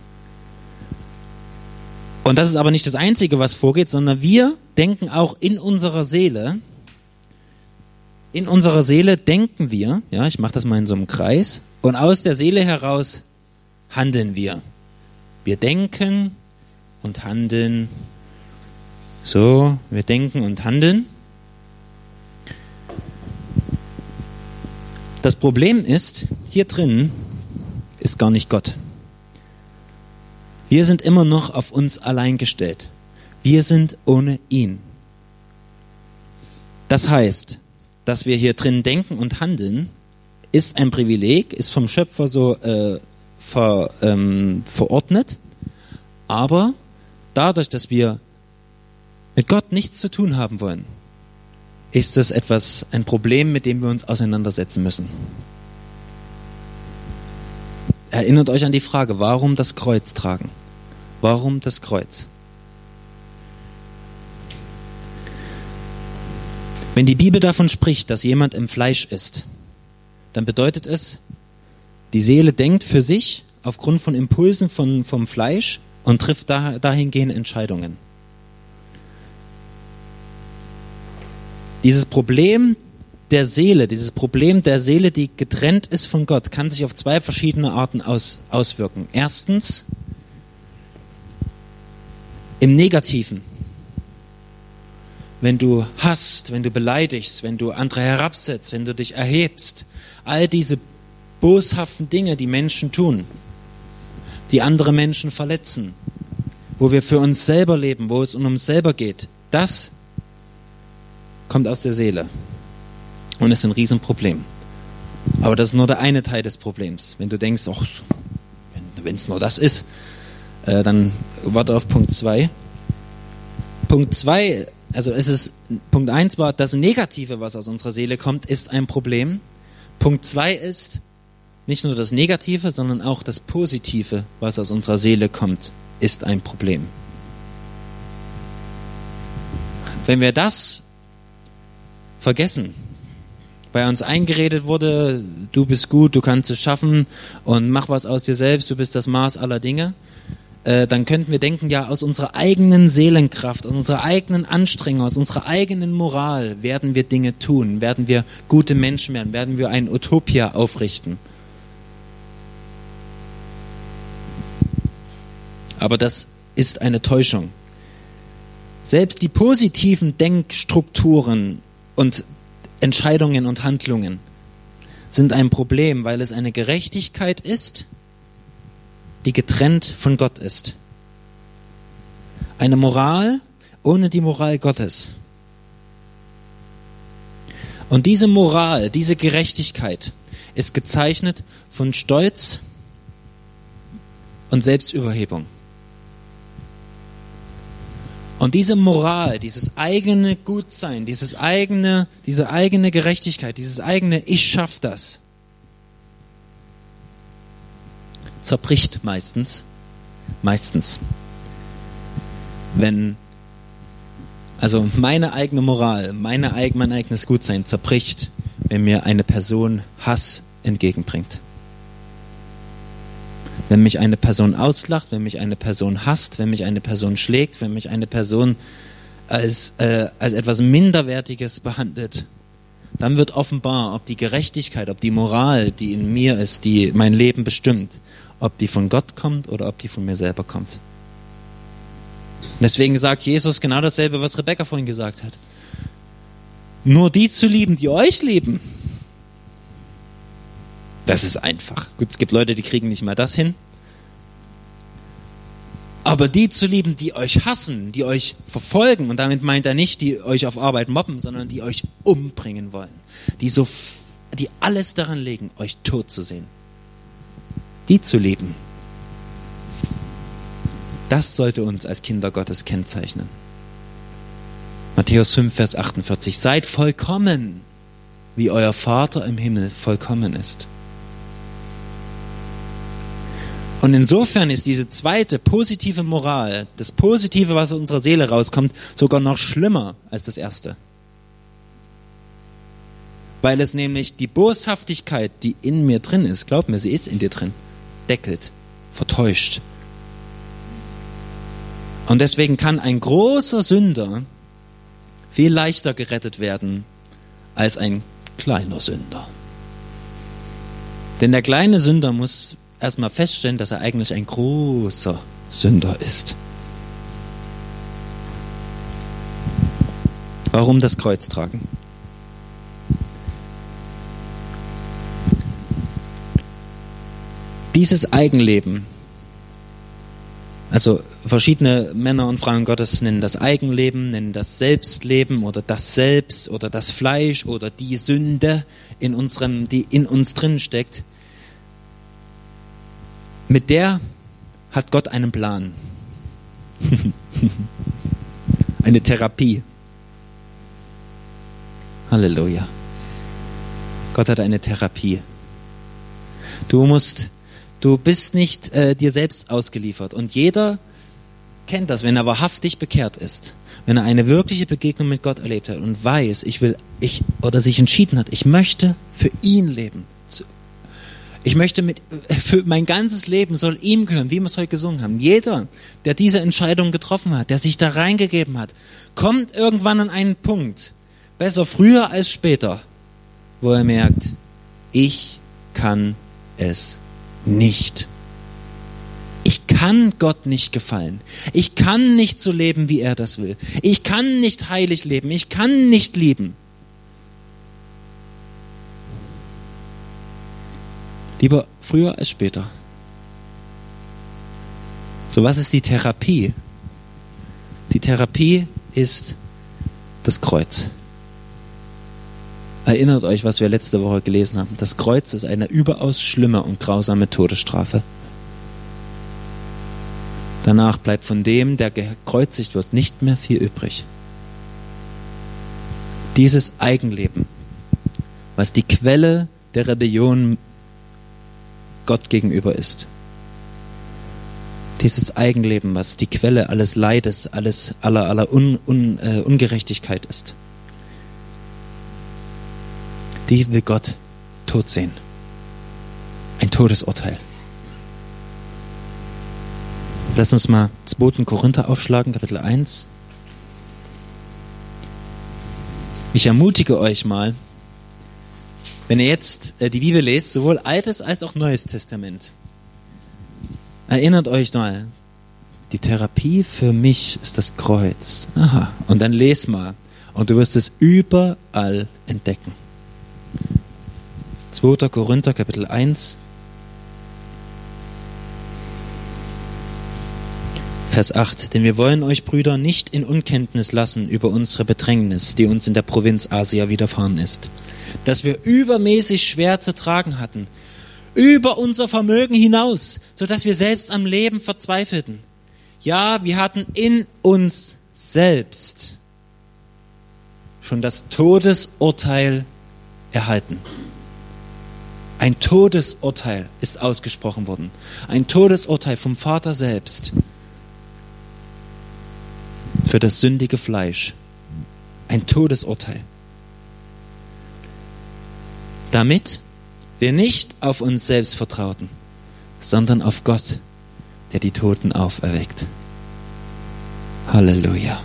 Und das ist aber nicht das Einzige, was vorgeht, sondern wir denken auch in unserer Seele. In unserer Seele denken wir, ja, ich mache das mal in so einem Kreis, und aus der Seele heraus handeln wir. Wir denken und handeln. So, wir denken und handeln. Das Problem ist, hier drin ist gar nicht Gott. Wir sind immer noch auf uns allein gestellt. Wir sind ohne ihn. Das heißt, dass wir hier drin denken und handeln, ist ein Privileg, ist vom Schöpfer so verordnet, aber dadurch, dass wir mit Gott nichts zu tun haben wollen, ist es ein Problem, mit dem wir uns auseinandersetzen müssen. Erinnert euch an die Frage, warum das Kreuz tragen? Warum das Kreuz? Wenn die Bibel davon spricht, dass jemand im Fleisch ist, dann bedeutet es, die Seele denkt für sich aufgrund von Impulsen vom Fleisch und trifft dahingehend Entscheidungen. Dieses Problem der Seele, die getrennt ist von Gott, kann sich auf zwei verschiedene Arten auswirken. Erstens, im Negativen. Wenn du hasst, wenn du beleidigst, wenn du andere herabsetzt, wenn du dich erhebst, all diese boshaften Dinge, die Menschen tun, die andere Menschen verletzen, wo wir für uns selber leben, wo es um uns selber geht, das kommt aus der Seele und ist ein Riesenproblem. Aber das ist nur der eine Teil des Problems. Wenn du denkst, wenn es nur das ist, dann warte auf Punkt 2. Punkt 2, Punkt 1 war, das Negative, was aus unserer Seele kommt, ist ein Problem. Punkt 2 ist nicht nur das Negative, sondern auch das Positive, was aus unserer Seele kommt, ist ein Problem. Wenn wir das vergessen, bei uns eingeredet wurde, du bist gut, du kannst es schaffen und mach was aus dir selbst, du bist das Maß aller Dinge, dann könnten wir denken, ja, aus unserer eigenen Seelenkraft, aus unserer eigenen Anstrengung, aus unserer eigenen Moral werden wir Dinge tun, werden wir gute Menschen werden, werden wir ein Utopia aufrichten. Aber das ist eine Täuschung. Selbst die positiven Denkstrukturen und Entscheidungen und Handlungen sind ein Problem, weil es eine Gerechtigkeit ist, die getrennt von Gott ist. Eine Moral ohne die Moral Gottes. Und diese Moral, diese Gerechtigkeit ist gezeichnet von Stolz und Selbstüberhebung. Und diese Moral, dieses eigene Gutsein, diese eigene Gerechtigkeit, dieses eigene Ich schaff das, zerbricht meistens, also meine eigene Moral, mein eigenes Gutsein zerbricht, wenn mir eine Person Hass entgegenbringt. Wenn mich eine Person auslacht, wenn mich eine Person hasst, wenn mich eine Person schlägt, wenn mich eine Person als etwas Minderwertiges behandelt, dann wird offenbar, ob die Gerechtigkeit, ob die Moral, die in mir ist, die mein Leben bestimmt, ob die von Gott kommt oder ob die von mir selber kommt. Deswegen sagt Jesus genau dasselbe, was Rebecca vorhin gesagt hat. Nur die zu lieben, die euch lieben. Das ist einfach. Gut, es gibt Leute, die kriegen nicht mal das hin. Aber die zu lieben, die euch hassen, die euch verfolgen, und damit meint er nicht, die euch auf Arbeit mobben, sondern die euch umbringen wollen. Die alles daran legen, euch tot zu sehen. Die zu lieben. Das sollte uns als Kinder Gottes kennzeichnen. Matthäus 5, Vers 48. Seid vollkommen, wie euer Vater im Himmel vollkommen ist. Und insofern ist diese zweite positive Moral, das Positive, was aus unserer Seele rauskommt, sogar noch schlimmer als das erste. Weil es nämlich die Boshaftigkeit, die in mir drin ist, glaub mir, sie ist in dir drin, deckelt, vertäuscht. Und deswegen kann ein großer Sünder viel leichter gerettet werden als ein kleiner Sünder. Denn der kleine Sünder muss erstmal feststellen, dass er eigentlich ein großer Sünder ist. Warum das Kreuz tragen? Dieses Eigenleben, also verschiedene Männer und Frauen Gottes nennen das Eigenleben, nennen das Selbstleben oder das Selbst oder das Fleisch oder die Sünde, die in uns drin steckt. Mit der hat Gott einen Plan. Eine Therapie. Halleluja. Gott hat eine Therapie. Du bist nicht dir selbst ausgeliefert. Und jeder kennt das, wenn er wahrhaftig bekehrt ist. Wenn er eine wirkliche Begegnung mit Gott erlebt hat und weiß, oder sich entschieden hat, ich möchte für ihn leben. Ich möchte für mein ganzes Leben soll ihm gehören, wie wir es heute gesungen haben. Jeder, der diese Entscheidung getroffen hat, der sich da reingegeben hat, kommt irgendwann an einen Punkt, besser früher als später, wo er merkt, ich kann es nicht. Ich kann Gott nicht gefallen. Ich kann nicht so leben, wie er das will. Ich kann nicht heilig leben. Ich kann nicht lieben. Lieber früher als später. So, was ist die Therapie? Die Therapie ist das Kreuz. Erinnert euch, was wir letzte Woche gelesen haben. Das Kreuz ist eine überaus schlimme und grausame Todesstrafe. Danach bleibt von dem, der gekreuzigt wird, nicht mehr viel übrig. Dieses Eigenleben, was die Quelle der Rebellion Gott gegenüber ist. Dieses Eigenleben, was die Quelle alles Leides, aller Ungerechtigkeit ist. Die will Gott tot sehen. Ein Todesurteil. Lass uns mal 2. Korinther aufschlagen, Kapitel 1. Ich ermutige euch mal, wenn ihr jetzt die Bibel lest, sowohl Altes als auch Neues Testament, erinnert euch mal, die Therapie für mich ist das Kreuz. Aha. Und dann les mal und du wirst es überall entdecken. 2. Korinther, Kapitel 1, Vers 8. Denn wir wollen euch, Brüder, nicht in Unkenntnis lassen über unsere Bedrängnis, die uns in der Provinz Asia widerfahren ist, dass wir übermäßig schwer zu tragen hatten, über unser Vermögen hinaus, sodass wir selbst am Leben verzweifelten. Ja, wir hatten in uns selbst schon das Todesurteil erhalten. Ein Todesurteil ist ausgesprochen worden. Ein Todesurteil vom Vater selbst für das sündige Fleisch. Ein Todesurteil. Damit wir nicht auf uns selbst vertrauten, sondern auf Gott, der die Toten auferweckt. Halleluja.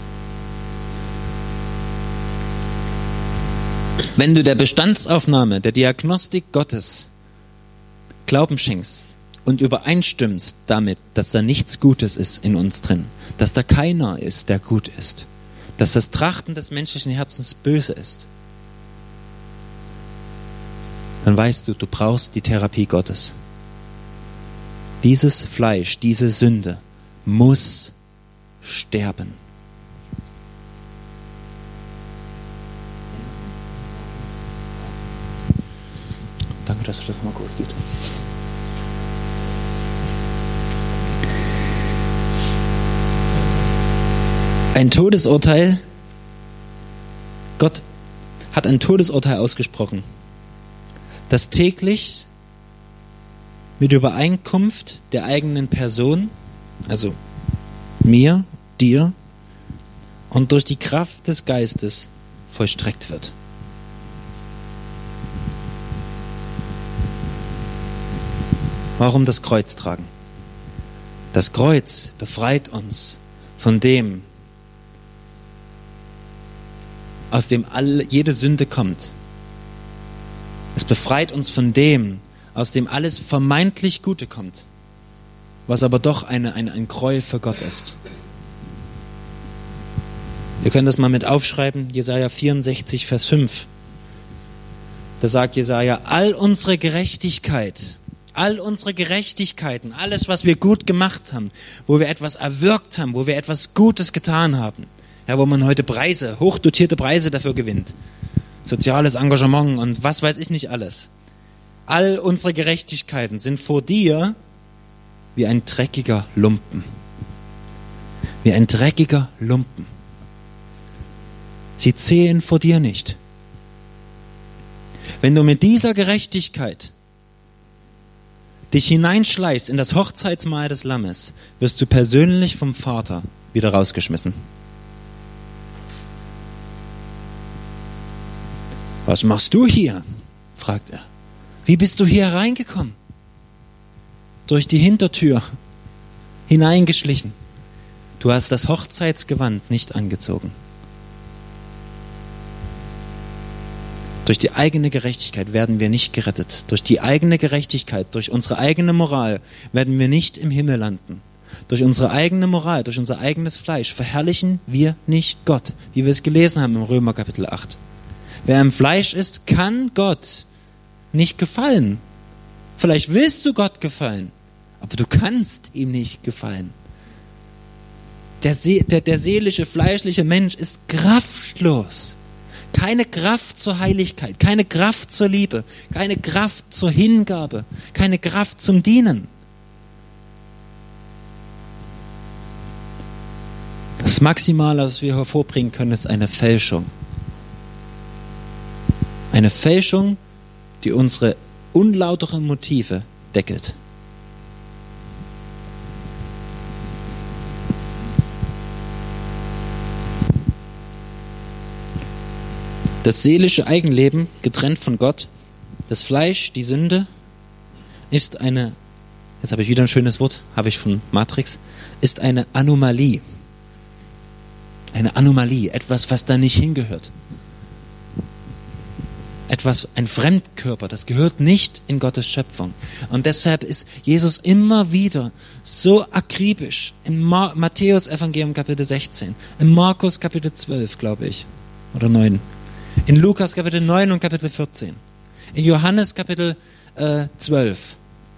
Wenn du der Bestandsaufnahme, der Diagnostik Gottes Glauben schenkst und übereinstimmst damit, dass da nichts Gutes ist in uns drin, dass da keiner ist, der gut ist, dass das Trachten des menschlichen Herzens böse ist, dann weißt du, du brauchst die Therapie Gottes. Dieses Fleisch, diese Sünde muss sterben. Danke, dass das mal gut geht. Ein Todesurteil Gott hat ein Todesurteil ausgesprochen, das täglich mit Übereinkunft der eigenen Person, also mir, dir, und durch die Kraft des Geistes vollstreckt wird. Warum das Kreuz tragen? Das Kreuz befreit uns von dem, aus dem jede Sünde kommt. Es befreit uns von dem, aus dem alles vermeintlich Gute kommt, was aber doch ein Gräuel für Gott ist. Wir können das mal mit aufschreiben, Jesaja 64, Vers 5. Da sagt Jesaja, all unsere Gerechtigkeiten, alles, was wir gut gemacht haben, wo wir etwas erwirkt haben, wo wir etwas Gutes getan haben, ja, wo man heute hochdotierte Preise dafür gewinnt, soziales Engagement und was weiß ich nicht alles. All unsere Gerechtigkeiten sind vor dir wie ein dreckiger Lumpen. Wie ein dreckiger Lumpen. Sie zählen vor dir nicht. Wenn du mit dieser Gerechtigkeit dich hineinschleichst in das Hochzeitsmahl des Lammes, wirst du persönlich vom Vater wieder rausgeschmissen. Was machst du hier? Fragt er. Wie bist du hier reingekommen? Durch die Hintertür hineingeschlichen. Du hast das Hochzeitsgewand nicht angezogen. Durch die eigene Gerechtigkeit werden wir nicht gerettet. Durch die eigene Gerechtigkeit, durch unsere eigene Moral werden wir nicht im Himmel landen. Durch unsere eigene Moral, durch unser eigenes Fleisch verherrlichen wir nicht Gott, wie wir es gelesen haben im Römer Kapitel 8. Wer im Fleisch ist, kann Gott nicht gefallen. Vielleicht willst du Gott gefallen, aber du kannst ihm nicht gefallen. Der seelische, fleischliche Mensch ist kraftlos. Keine Kraft zur Heiligkeit, keine Kraft zur Liebe, keine Kraft zur Hingabe, keine Kraft zum Dienen. Das Maximale, was wir hervorbringen können, ist eine Fälschung. Eine Fälschung, die unsere unlauteren Motive deckelt. Das seelische Eigenleben, getrennt von Gott, das Fleisch, die Sünde, ist eine, jetzt habe ich wieder ein schönes Wort, habe ich von Matrix, ist eine Anomalie. Eine Anomalie, etwas, was da nicht hingehört. Ein Fremdkörper, das gehört nicht in Gottes Schöpfung. Und deshalb ist Jesus immer wieder so akribisch in Matthäus Evangelium Kapitel 16, in Markus Kapitel 12, glaube ich, oder 9, in Lukas Kapitel 9 und Kapitel 14, in Johannes Kapitel 12.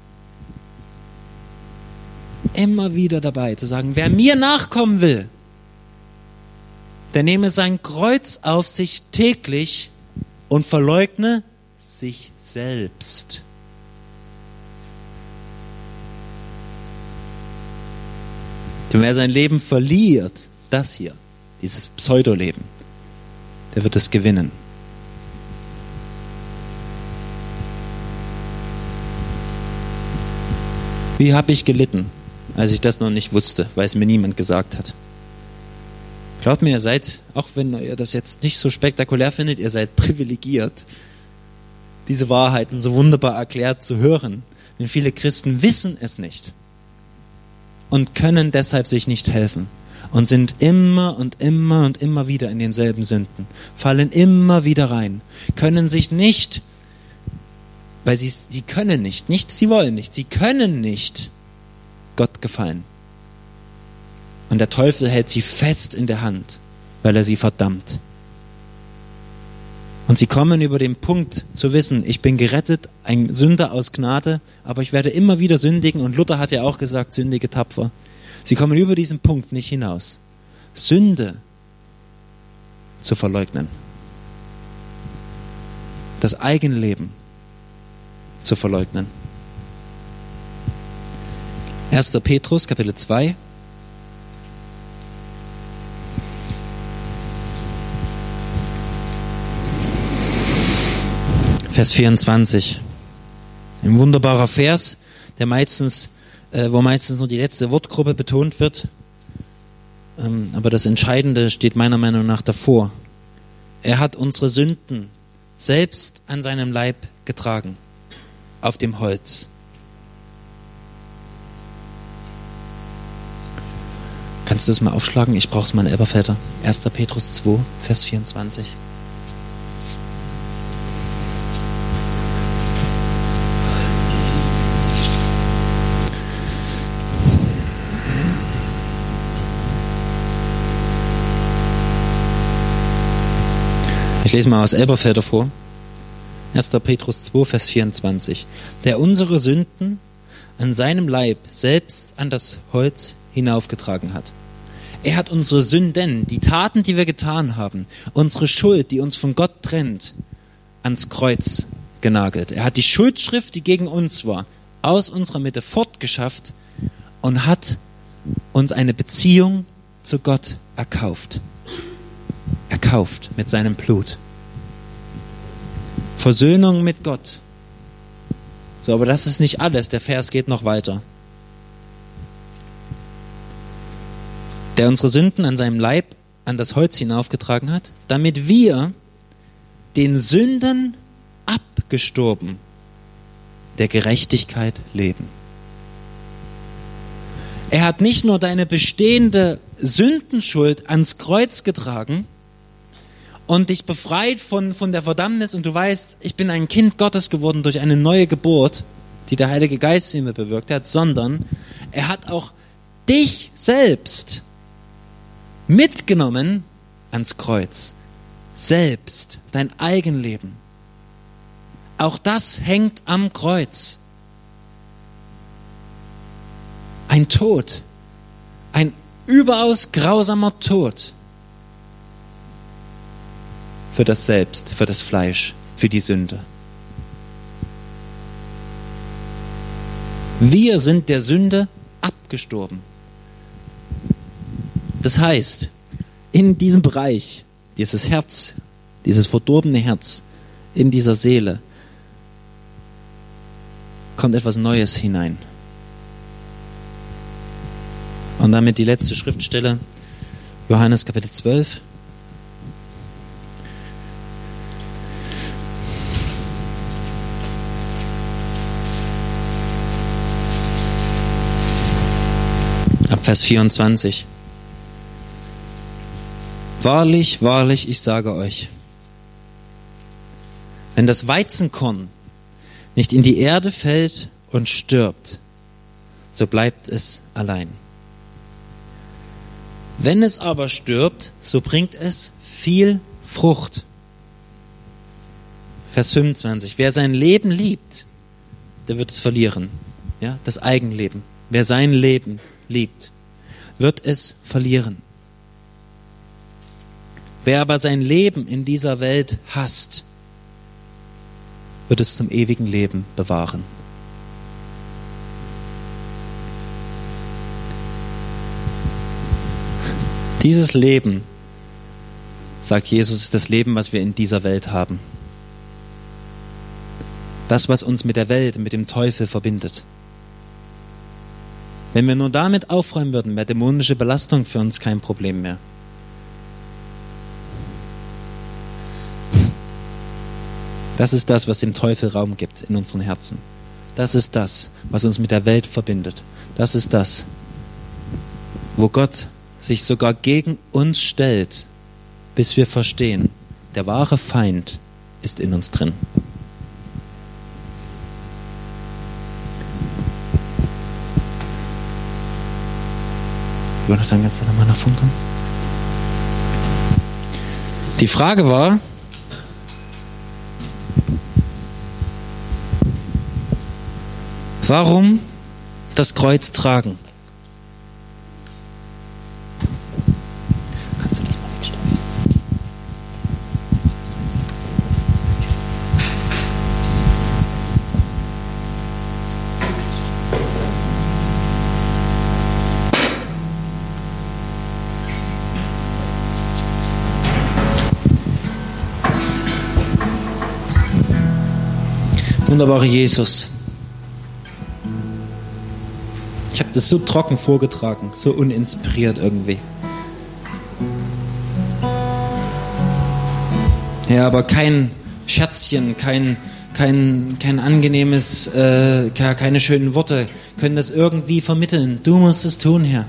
Immer wieder dabei zu sagen, wer mir nachkommen will, der nehme sein Kreuz auf sich täglich und verleugne sich selbst. Denn wer sein Leben verliert, das hier, dieses Pseudoleben, der wird es gewinnen. Wie habe ich gelitten, als ich das noch nicht wusste, weil es mir niemand gesagt hat? Glaubt mir, ihr seid, auch wenn ihr das jetzt nicht so spektakulär findet, ihr seid privilegiert, diese Wahrheiten so wunderbar erklärt zu hören. Denn viele Christen wissen es nicht und können deshalb sich nicht helfen und sind immer und immer und immer wieder in denselben Sünden, fallen immer wieder rein, können sich nicht, weil sie können nicht, sie wollen nicht, sie können nicht Gott gefallen. Und der Teufel hält sie fest in der Hand, weil er sie verdammt. Und sie kommen über den Punkt zu wissen, ich bin gerettet, ein Sünder aus Gnade, aber ich werde immer wieder sündigen. Und Luther hat ja auch gesagt, sündige tapfer. Sie kommen über diesen Punkt nicht hinaus. Sünde zu verleugnen. Das Eigenleben zu verleugnen. 1. Petrus, Kapitel 2. Vers 24. Ein wunderbarer Vers, der wo meistens nur die letzte Wortgruppe betont wird. Aber das Entscheidende steht meiner Meinung nach davor. Er hat unsere Sünden selbst an seinem Leib getragen, auf dem Holz. Kannst du es mal aufschlagen? Ich brauche es mal in Elberfelder. 1. Petrus 2, Vers 24. Ich lese mal aus Elberfelder vor. 1. Petrus 2, Vers 24. Der unsere Sünden an seinem Leib selbst an das Holz hinaufgetragen hat. Er hat unsere Sünden, die Taten, die wir getan haben, unsere Schuld, die uns von Gott trennt, ans Kreuz genagelt. Er hat die Schuldschrift, die gegen uns war, aus unserer Mitte fortgeschafft und hat uns eine Beziehung zu Gott erkauft. Erkauft mit seinem Blut. Versöhnung mit Gott. So, aber das ist nicht alles. Der Vers geht noch weiter. Der unsere Sünden an seinem Leib an das Holz hinaufgetragen hat, damit wir den Sünden abgestorben der Gerechtigkeit leben. Er hat nicht nur deine bestehende Sündenschuld ans Kreuz getragen und dich befreit von der Verdammnis und du weißt, ich bin ein Kind Gottes geworden durch eine neue Geburt, die der Heilige Geist in mir bewirkt hat, sondern er hat auch dich selbst mitgenommen ans Kreuz. Selbst, dein Eigenleben. Auch das hängt am Kreuz. Ein Tod, ein überaus grausamer Tod für das Selbst, für das Fleisch, für die Sünde. Wir sind der Sünde abgestorben. Das heißt, in diesem Bereich, dieses Herz, dieses verdorbene Herz, in dieser Seele, kommt etwas Neues hinein. Und damit die letzte Schriftstelle, Johannes Kapitel 12. Ab Vers 24. Wahrlich, wahrlich, ich sage euch, wenn das Weizenkorn nicht in die Erde fällt und stirbt, so bleibt es allein. Wenn es aber stirbt, so bringt es viel Frucht. Vers 25. Wer sein Leben liebt, der wird es verlieren. Ja, das Eigenleben. Wer sein Leben liebt, wird es verlieren. Wer aber sein Leben in dieser Welt hasst, wird es zum ewigen Leben bewahren. Dieses Leben, sagt Jesus, ist das Leben, was wir in dieser Welt haben. Das, was uns mit der Welt, mit dem Teufel verbindet. Wenn wir nur damit aufräumen würden, wäre dämonische Belastung für uns kein Problem mehr. Das ist das, was dem Teufel Raum gibt in unseren Herzen. Das ist das, was uns mit der Welt verbindet. Das ist das, wo Gott sich sogar gegen uns stellt, bis wir verstehen, der wahre Feind ist in uns drin. Jonathan, kannst du da mal nach vorne kommen? Die Frage war, warum das Kreuz tragen? Kannst du das mal wegstellen? Wunderbarer Jesus. Ich habe das so trocken vorgetragen, so uninspiriert irgendwie. Ja, aber kein Scherzchen, kein angenehmes, keine schönen Worte können das irgendwie vermitteln. Du musst es tun, Herr.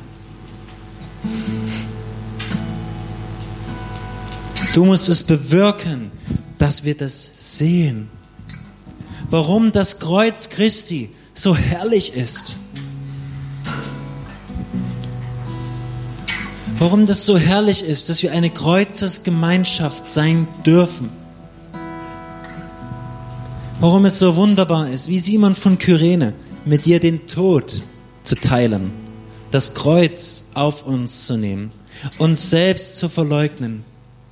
Du musst es bewirken, dass wir das sehen. Warum das Kreuz Christi so herrlich ist. Warum das so herrlich ist, dass wir eine Kreuzesgemeinschaft sein dürfen. Warum es so wunderbar ist, wie Simon von Kyrene, mit dir den Tod zu teilen, das Kreuz auf uns zu nehmen, uns selbst zu verleugnen.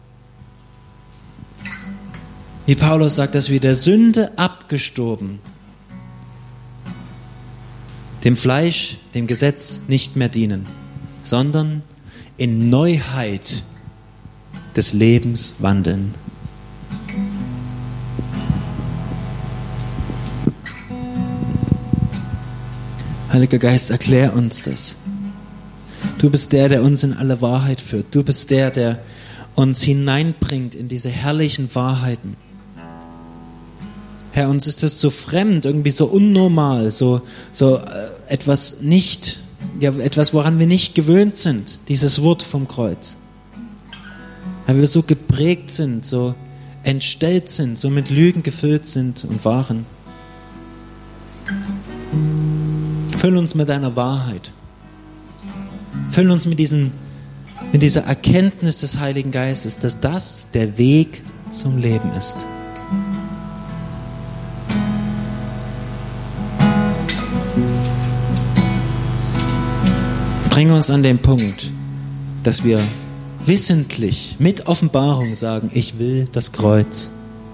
Wie Paulus sagt, dass wir der Sünde abgestorben, dem Fleisch, dem Gesetz nicht mehr dienen, sondern in Neuheit des Lebens wandeln. Heiliger Geist, erklär uns das. Du bist der uns in alle Wahrheit führt. Du bist der uns hineinbringt in diese herrlichen Wahrheiten. Herr, uns ist das so fremd, irgendwie so unnormal, so etwas nicht, ja, etwas, woran wir nicht gewöhnt sind, dieses Wort vom Kreuz. Weil wir so geprägt sind, so entstellt sind, so mit Lügen gefüllt sind und waren. Füll uns mit deiner Wahrheit. Füll uns mit dieser Erkenntnis des Heiligen Geistes, dass das der Weg zum Leben ist. Bring uns an den Punkt, dass wir wissentlich mit Offenbarung sagen, ich will das Kreuz.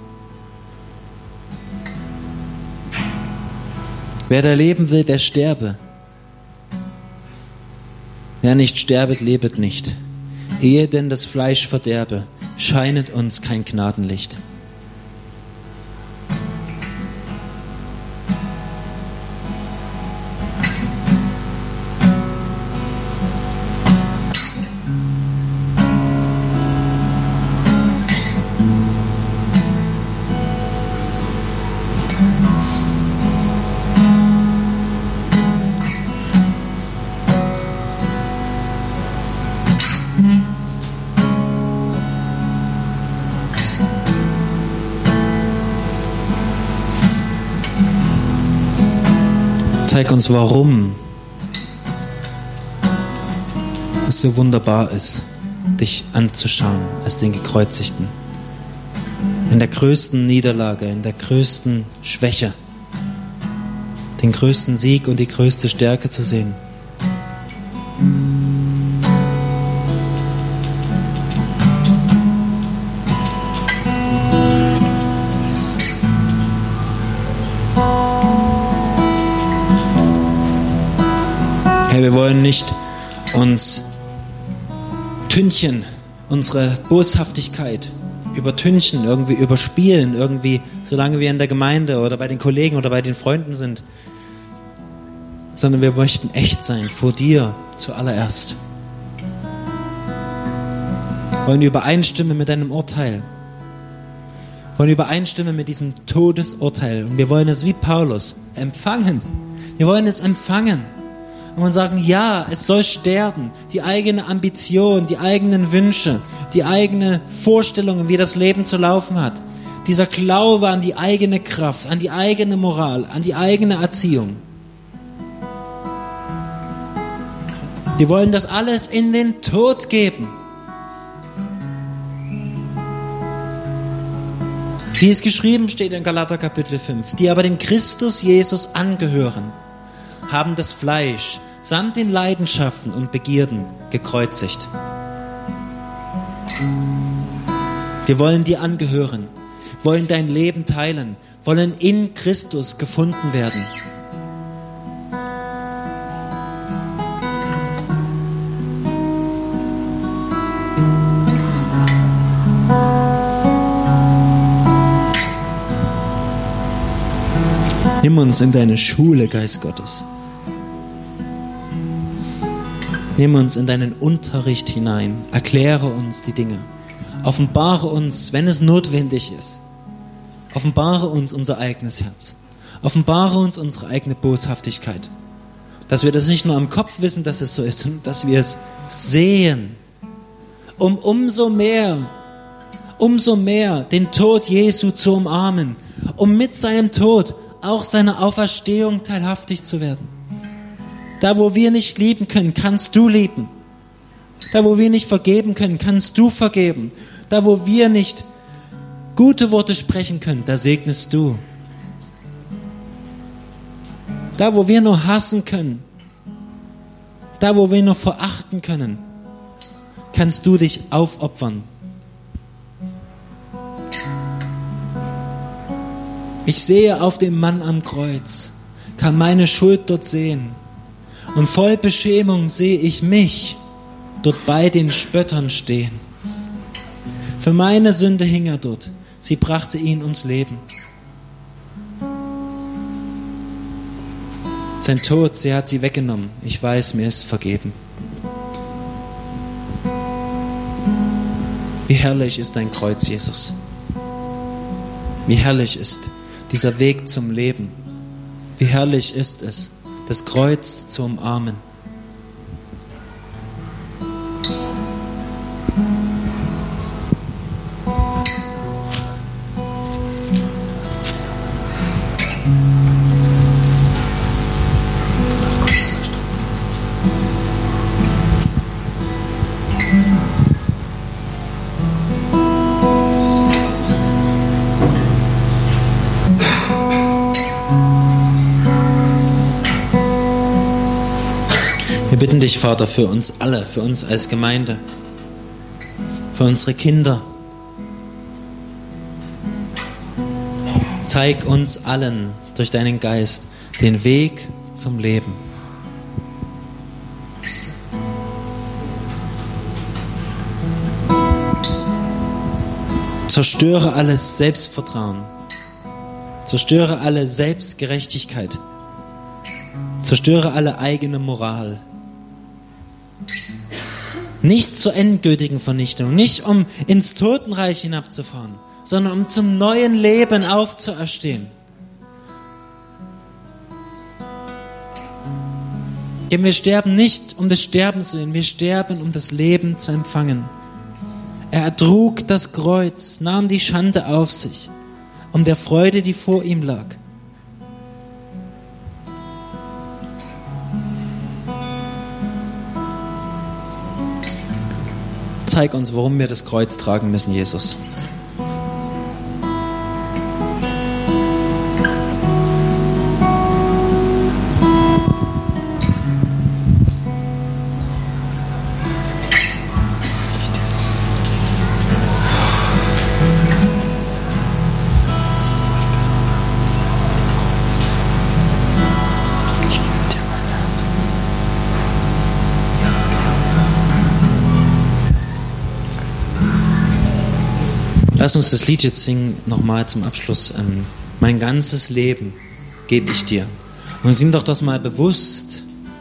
Wer da leben will, der sterbe. Wer nicht sterbet, lebet nicht. Ehe denn das Fleisch verderbe, scheinet uns kein Gnadenlicht. Zeig uns, warum es so wunderbar ist, dich anzuschauen als den Gekreuzigten. In der größten Niederlage, in der größten Schwäche, den größten Sieg und die größte Stärke zu sehen. Herr, wir wollen nicht uns tünchen, unsere Boshaftigkeit übertünchen, irgendwie überspielen, irgendwie, solange wir in der Gemeinde oder bei den Kollegen oder bei den Freunden sind, sondern wir möchten echt sein, vor dir zuallererst. Wir wollen übereinstimmen mit deinem Urteil. Wir wollen übereinstimmen mit diesem Todesurteil. Und wir wollen es wie Paulus empfangen. Wir wollen es empfangen. Und sagen, ja, es soll sterben. Die eigene Ambition, die eigenen Wünsche, die eigene Vorstellungen, wie das Leben zu laufen hat. Dieser Glaube an die eigene Kraft, an die eigene Moral, an die eigene Erziehung. Die wollen das alles in den Tod geben. Wie es geschrieben steht in Galater Kapitel 5. Die aber dem Christus Jesus angehören, haben das Fleisch samt den Leidenschaften und Begierden gekreuzigt. Wir wollen dir angehören, wollen dein Leben teilen, wollen in Christus gefunden werden. Nimm uns in deine Schule, Geist Gottes. Nimm uns in deinen Unterricht hinein. Erkläre uns die Dinge. Offenbare uns, wenn es notwendig ist. Offenbare uns unser eigenes Herz. Offenbare uns unsere eigene Boshaftigkeit. Dass wir das nicht nur am Kopf wissen, dass es so ist, sondern dass wir es sehen. Um umso mehr den Tod Jesu zu umarmen. Um mit seinem Tod auch seiner Auferstehung teilhaftig zu werden. Da, wo wir nicht lieben können, kannst du lieben. Da, wo wir nicht vergeben können, kannst du vergeben. Da, wo wir nicht gute Worte sprechen können, da segnest du. Da, wo wir nur hassen können, da, wo wir nur verachten können, kannst du dich aufopfern. Ich sehe auf den Mann am Kreuz, kann meine Schuld dort sehen. Und voll Beschämung sehe ich mich dort bei den Spöttern stehen. Für meine Sünde hing er dort, sie brachte ihn ums Leben. Sein Tod, sie hat sie weggenommen. Ich weiß, mir ist vergeben. Wie herrlich ist dein Kreuz, Jesus. Wie herrlich ist dieser Weg zum Leben. Wie herrlich ist es, das Kreuz zu umarmen. Wir bitten dich, Vater, für uns alle, für uns als Gemeinde, für unsere Kinder. Zeig uns allen durch deinen Geist den Weg zum Leben. Zerstöre alles Selbstvertrauen. Zerstöre alle Selbstgerechtigkeit. Zerstöre alle eigene Moral. Nicht zur endgültigen Vernichtung, nicht um ins Totenreich hinabzufahren, sondern um zum neuen Leben aufzuerstehen. Denn wir sterben nicht um des Sterbens willen, wir sterben um das Leben zu empfangen. Er ertrug das Kreuz, nahm die Schande auf sich, um der Freude, die vor ihm lag. Zeig uns, warum wir das Kreuz tragen müssen, Jesus. Lass uns das Lied jetzt singen, nochmal zum Abschluss. Mein ganzes Leben gebe ich dir. Und sing doch das mal bewusst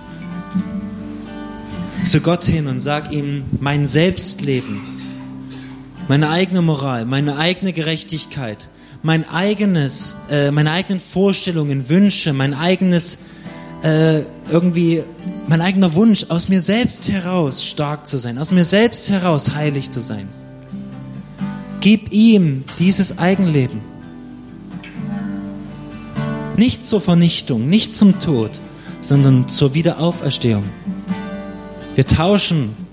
zu Gott hin und sag ihm, mein Selbstleben, meine eigene Moral, meine eigene Gerechtigkeit, meine eigenen Vorstellungen, Wünsche, mein eigener Wunsch, aus mir selbst heraus stark zu sein, aus mir selbst heraus heilig zu sein. Gib ihm dieses Eigenleben. Nicht zur Vernichtung, nicht zum Tod, sondern zur Wiederauferstehung. Wir tauschen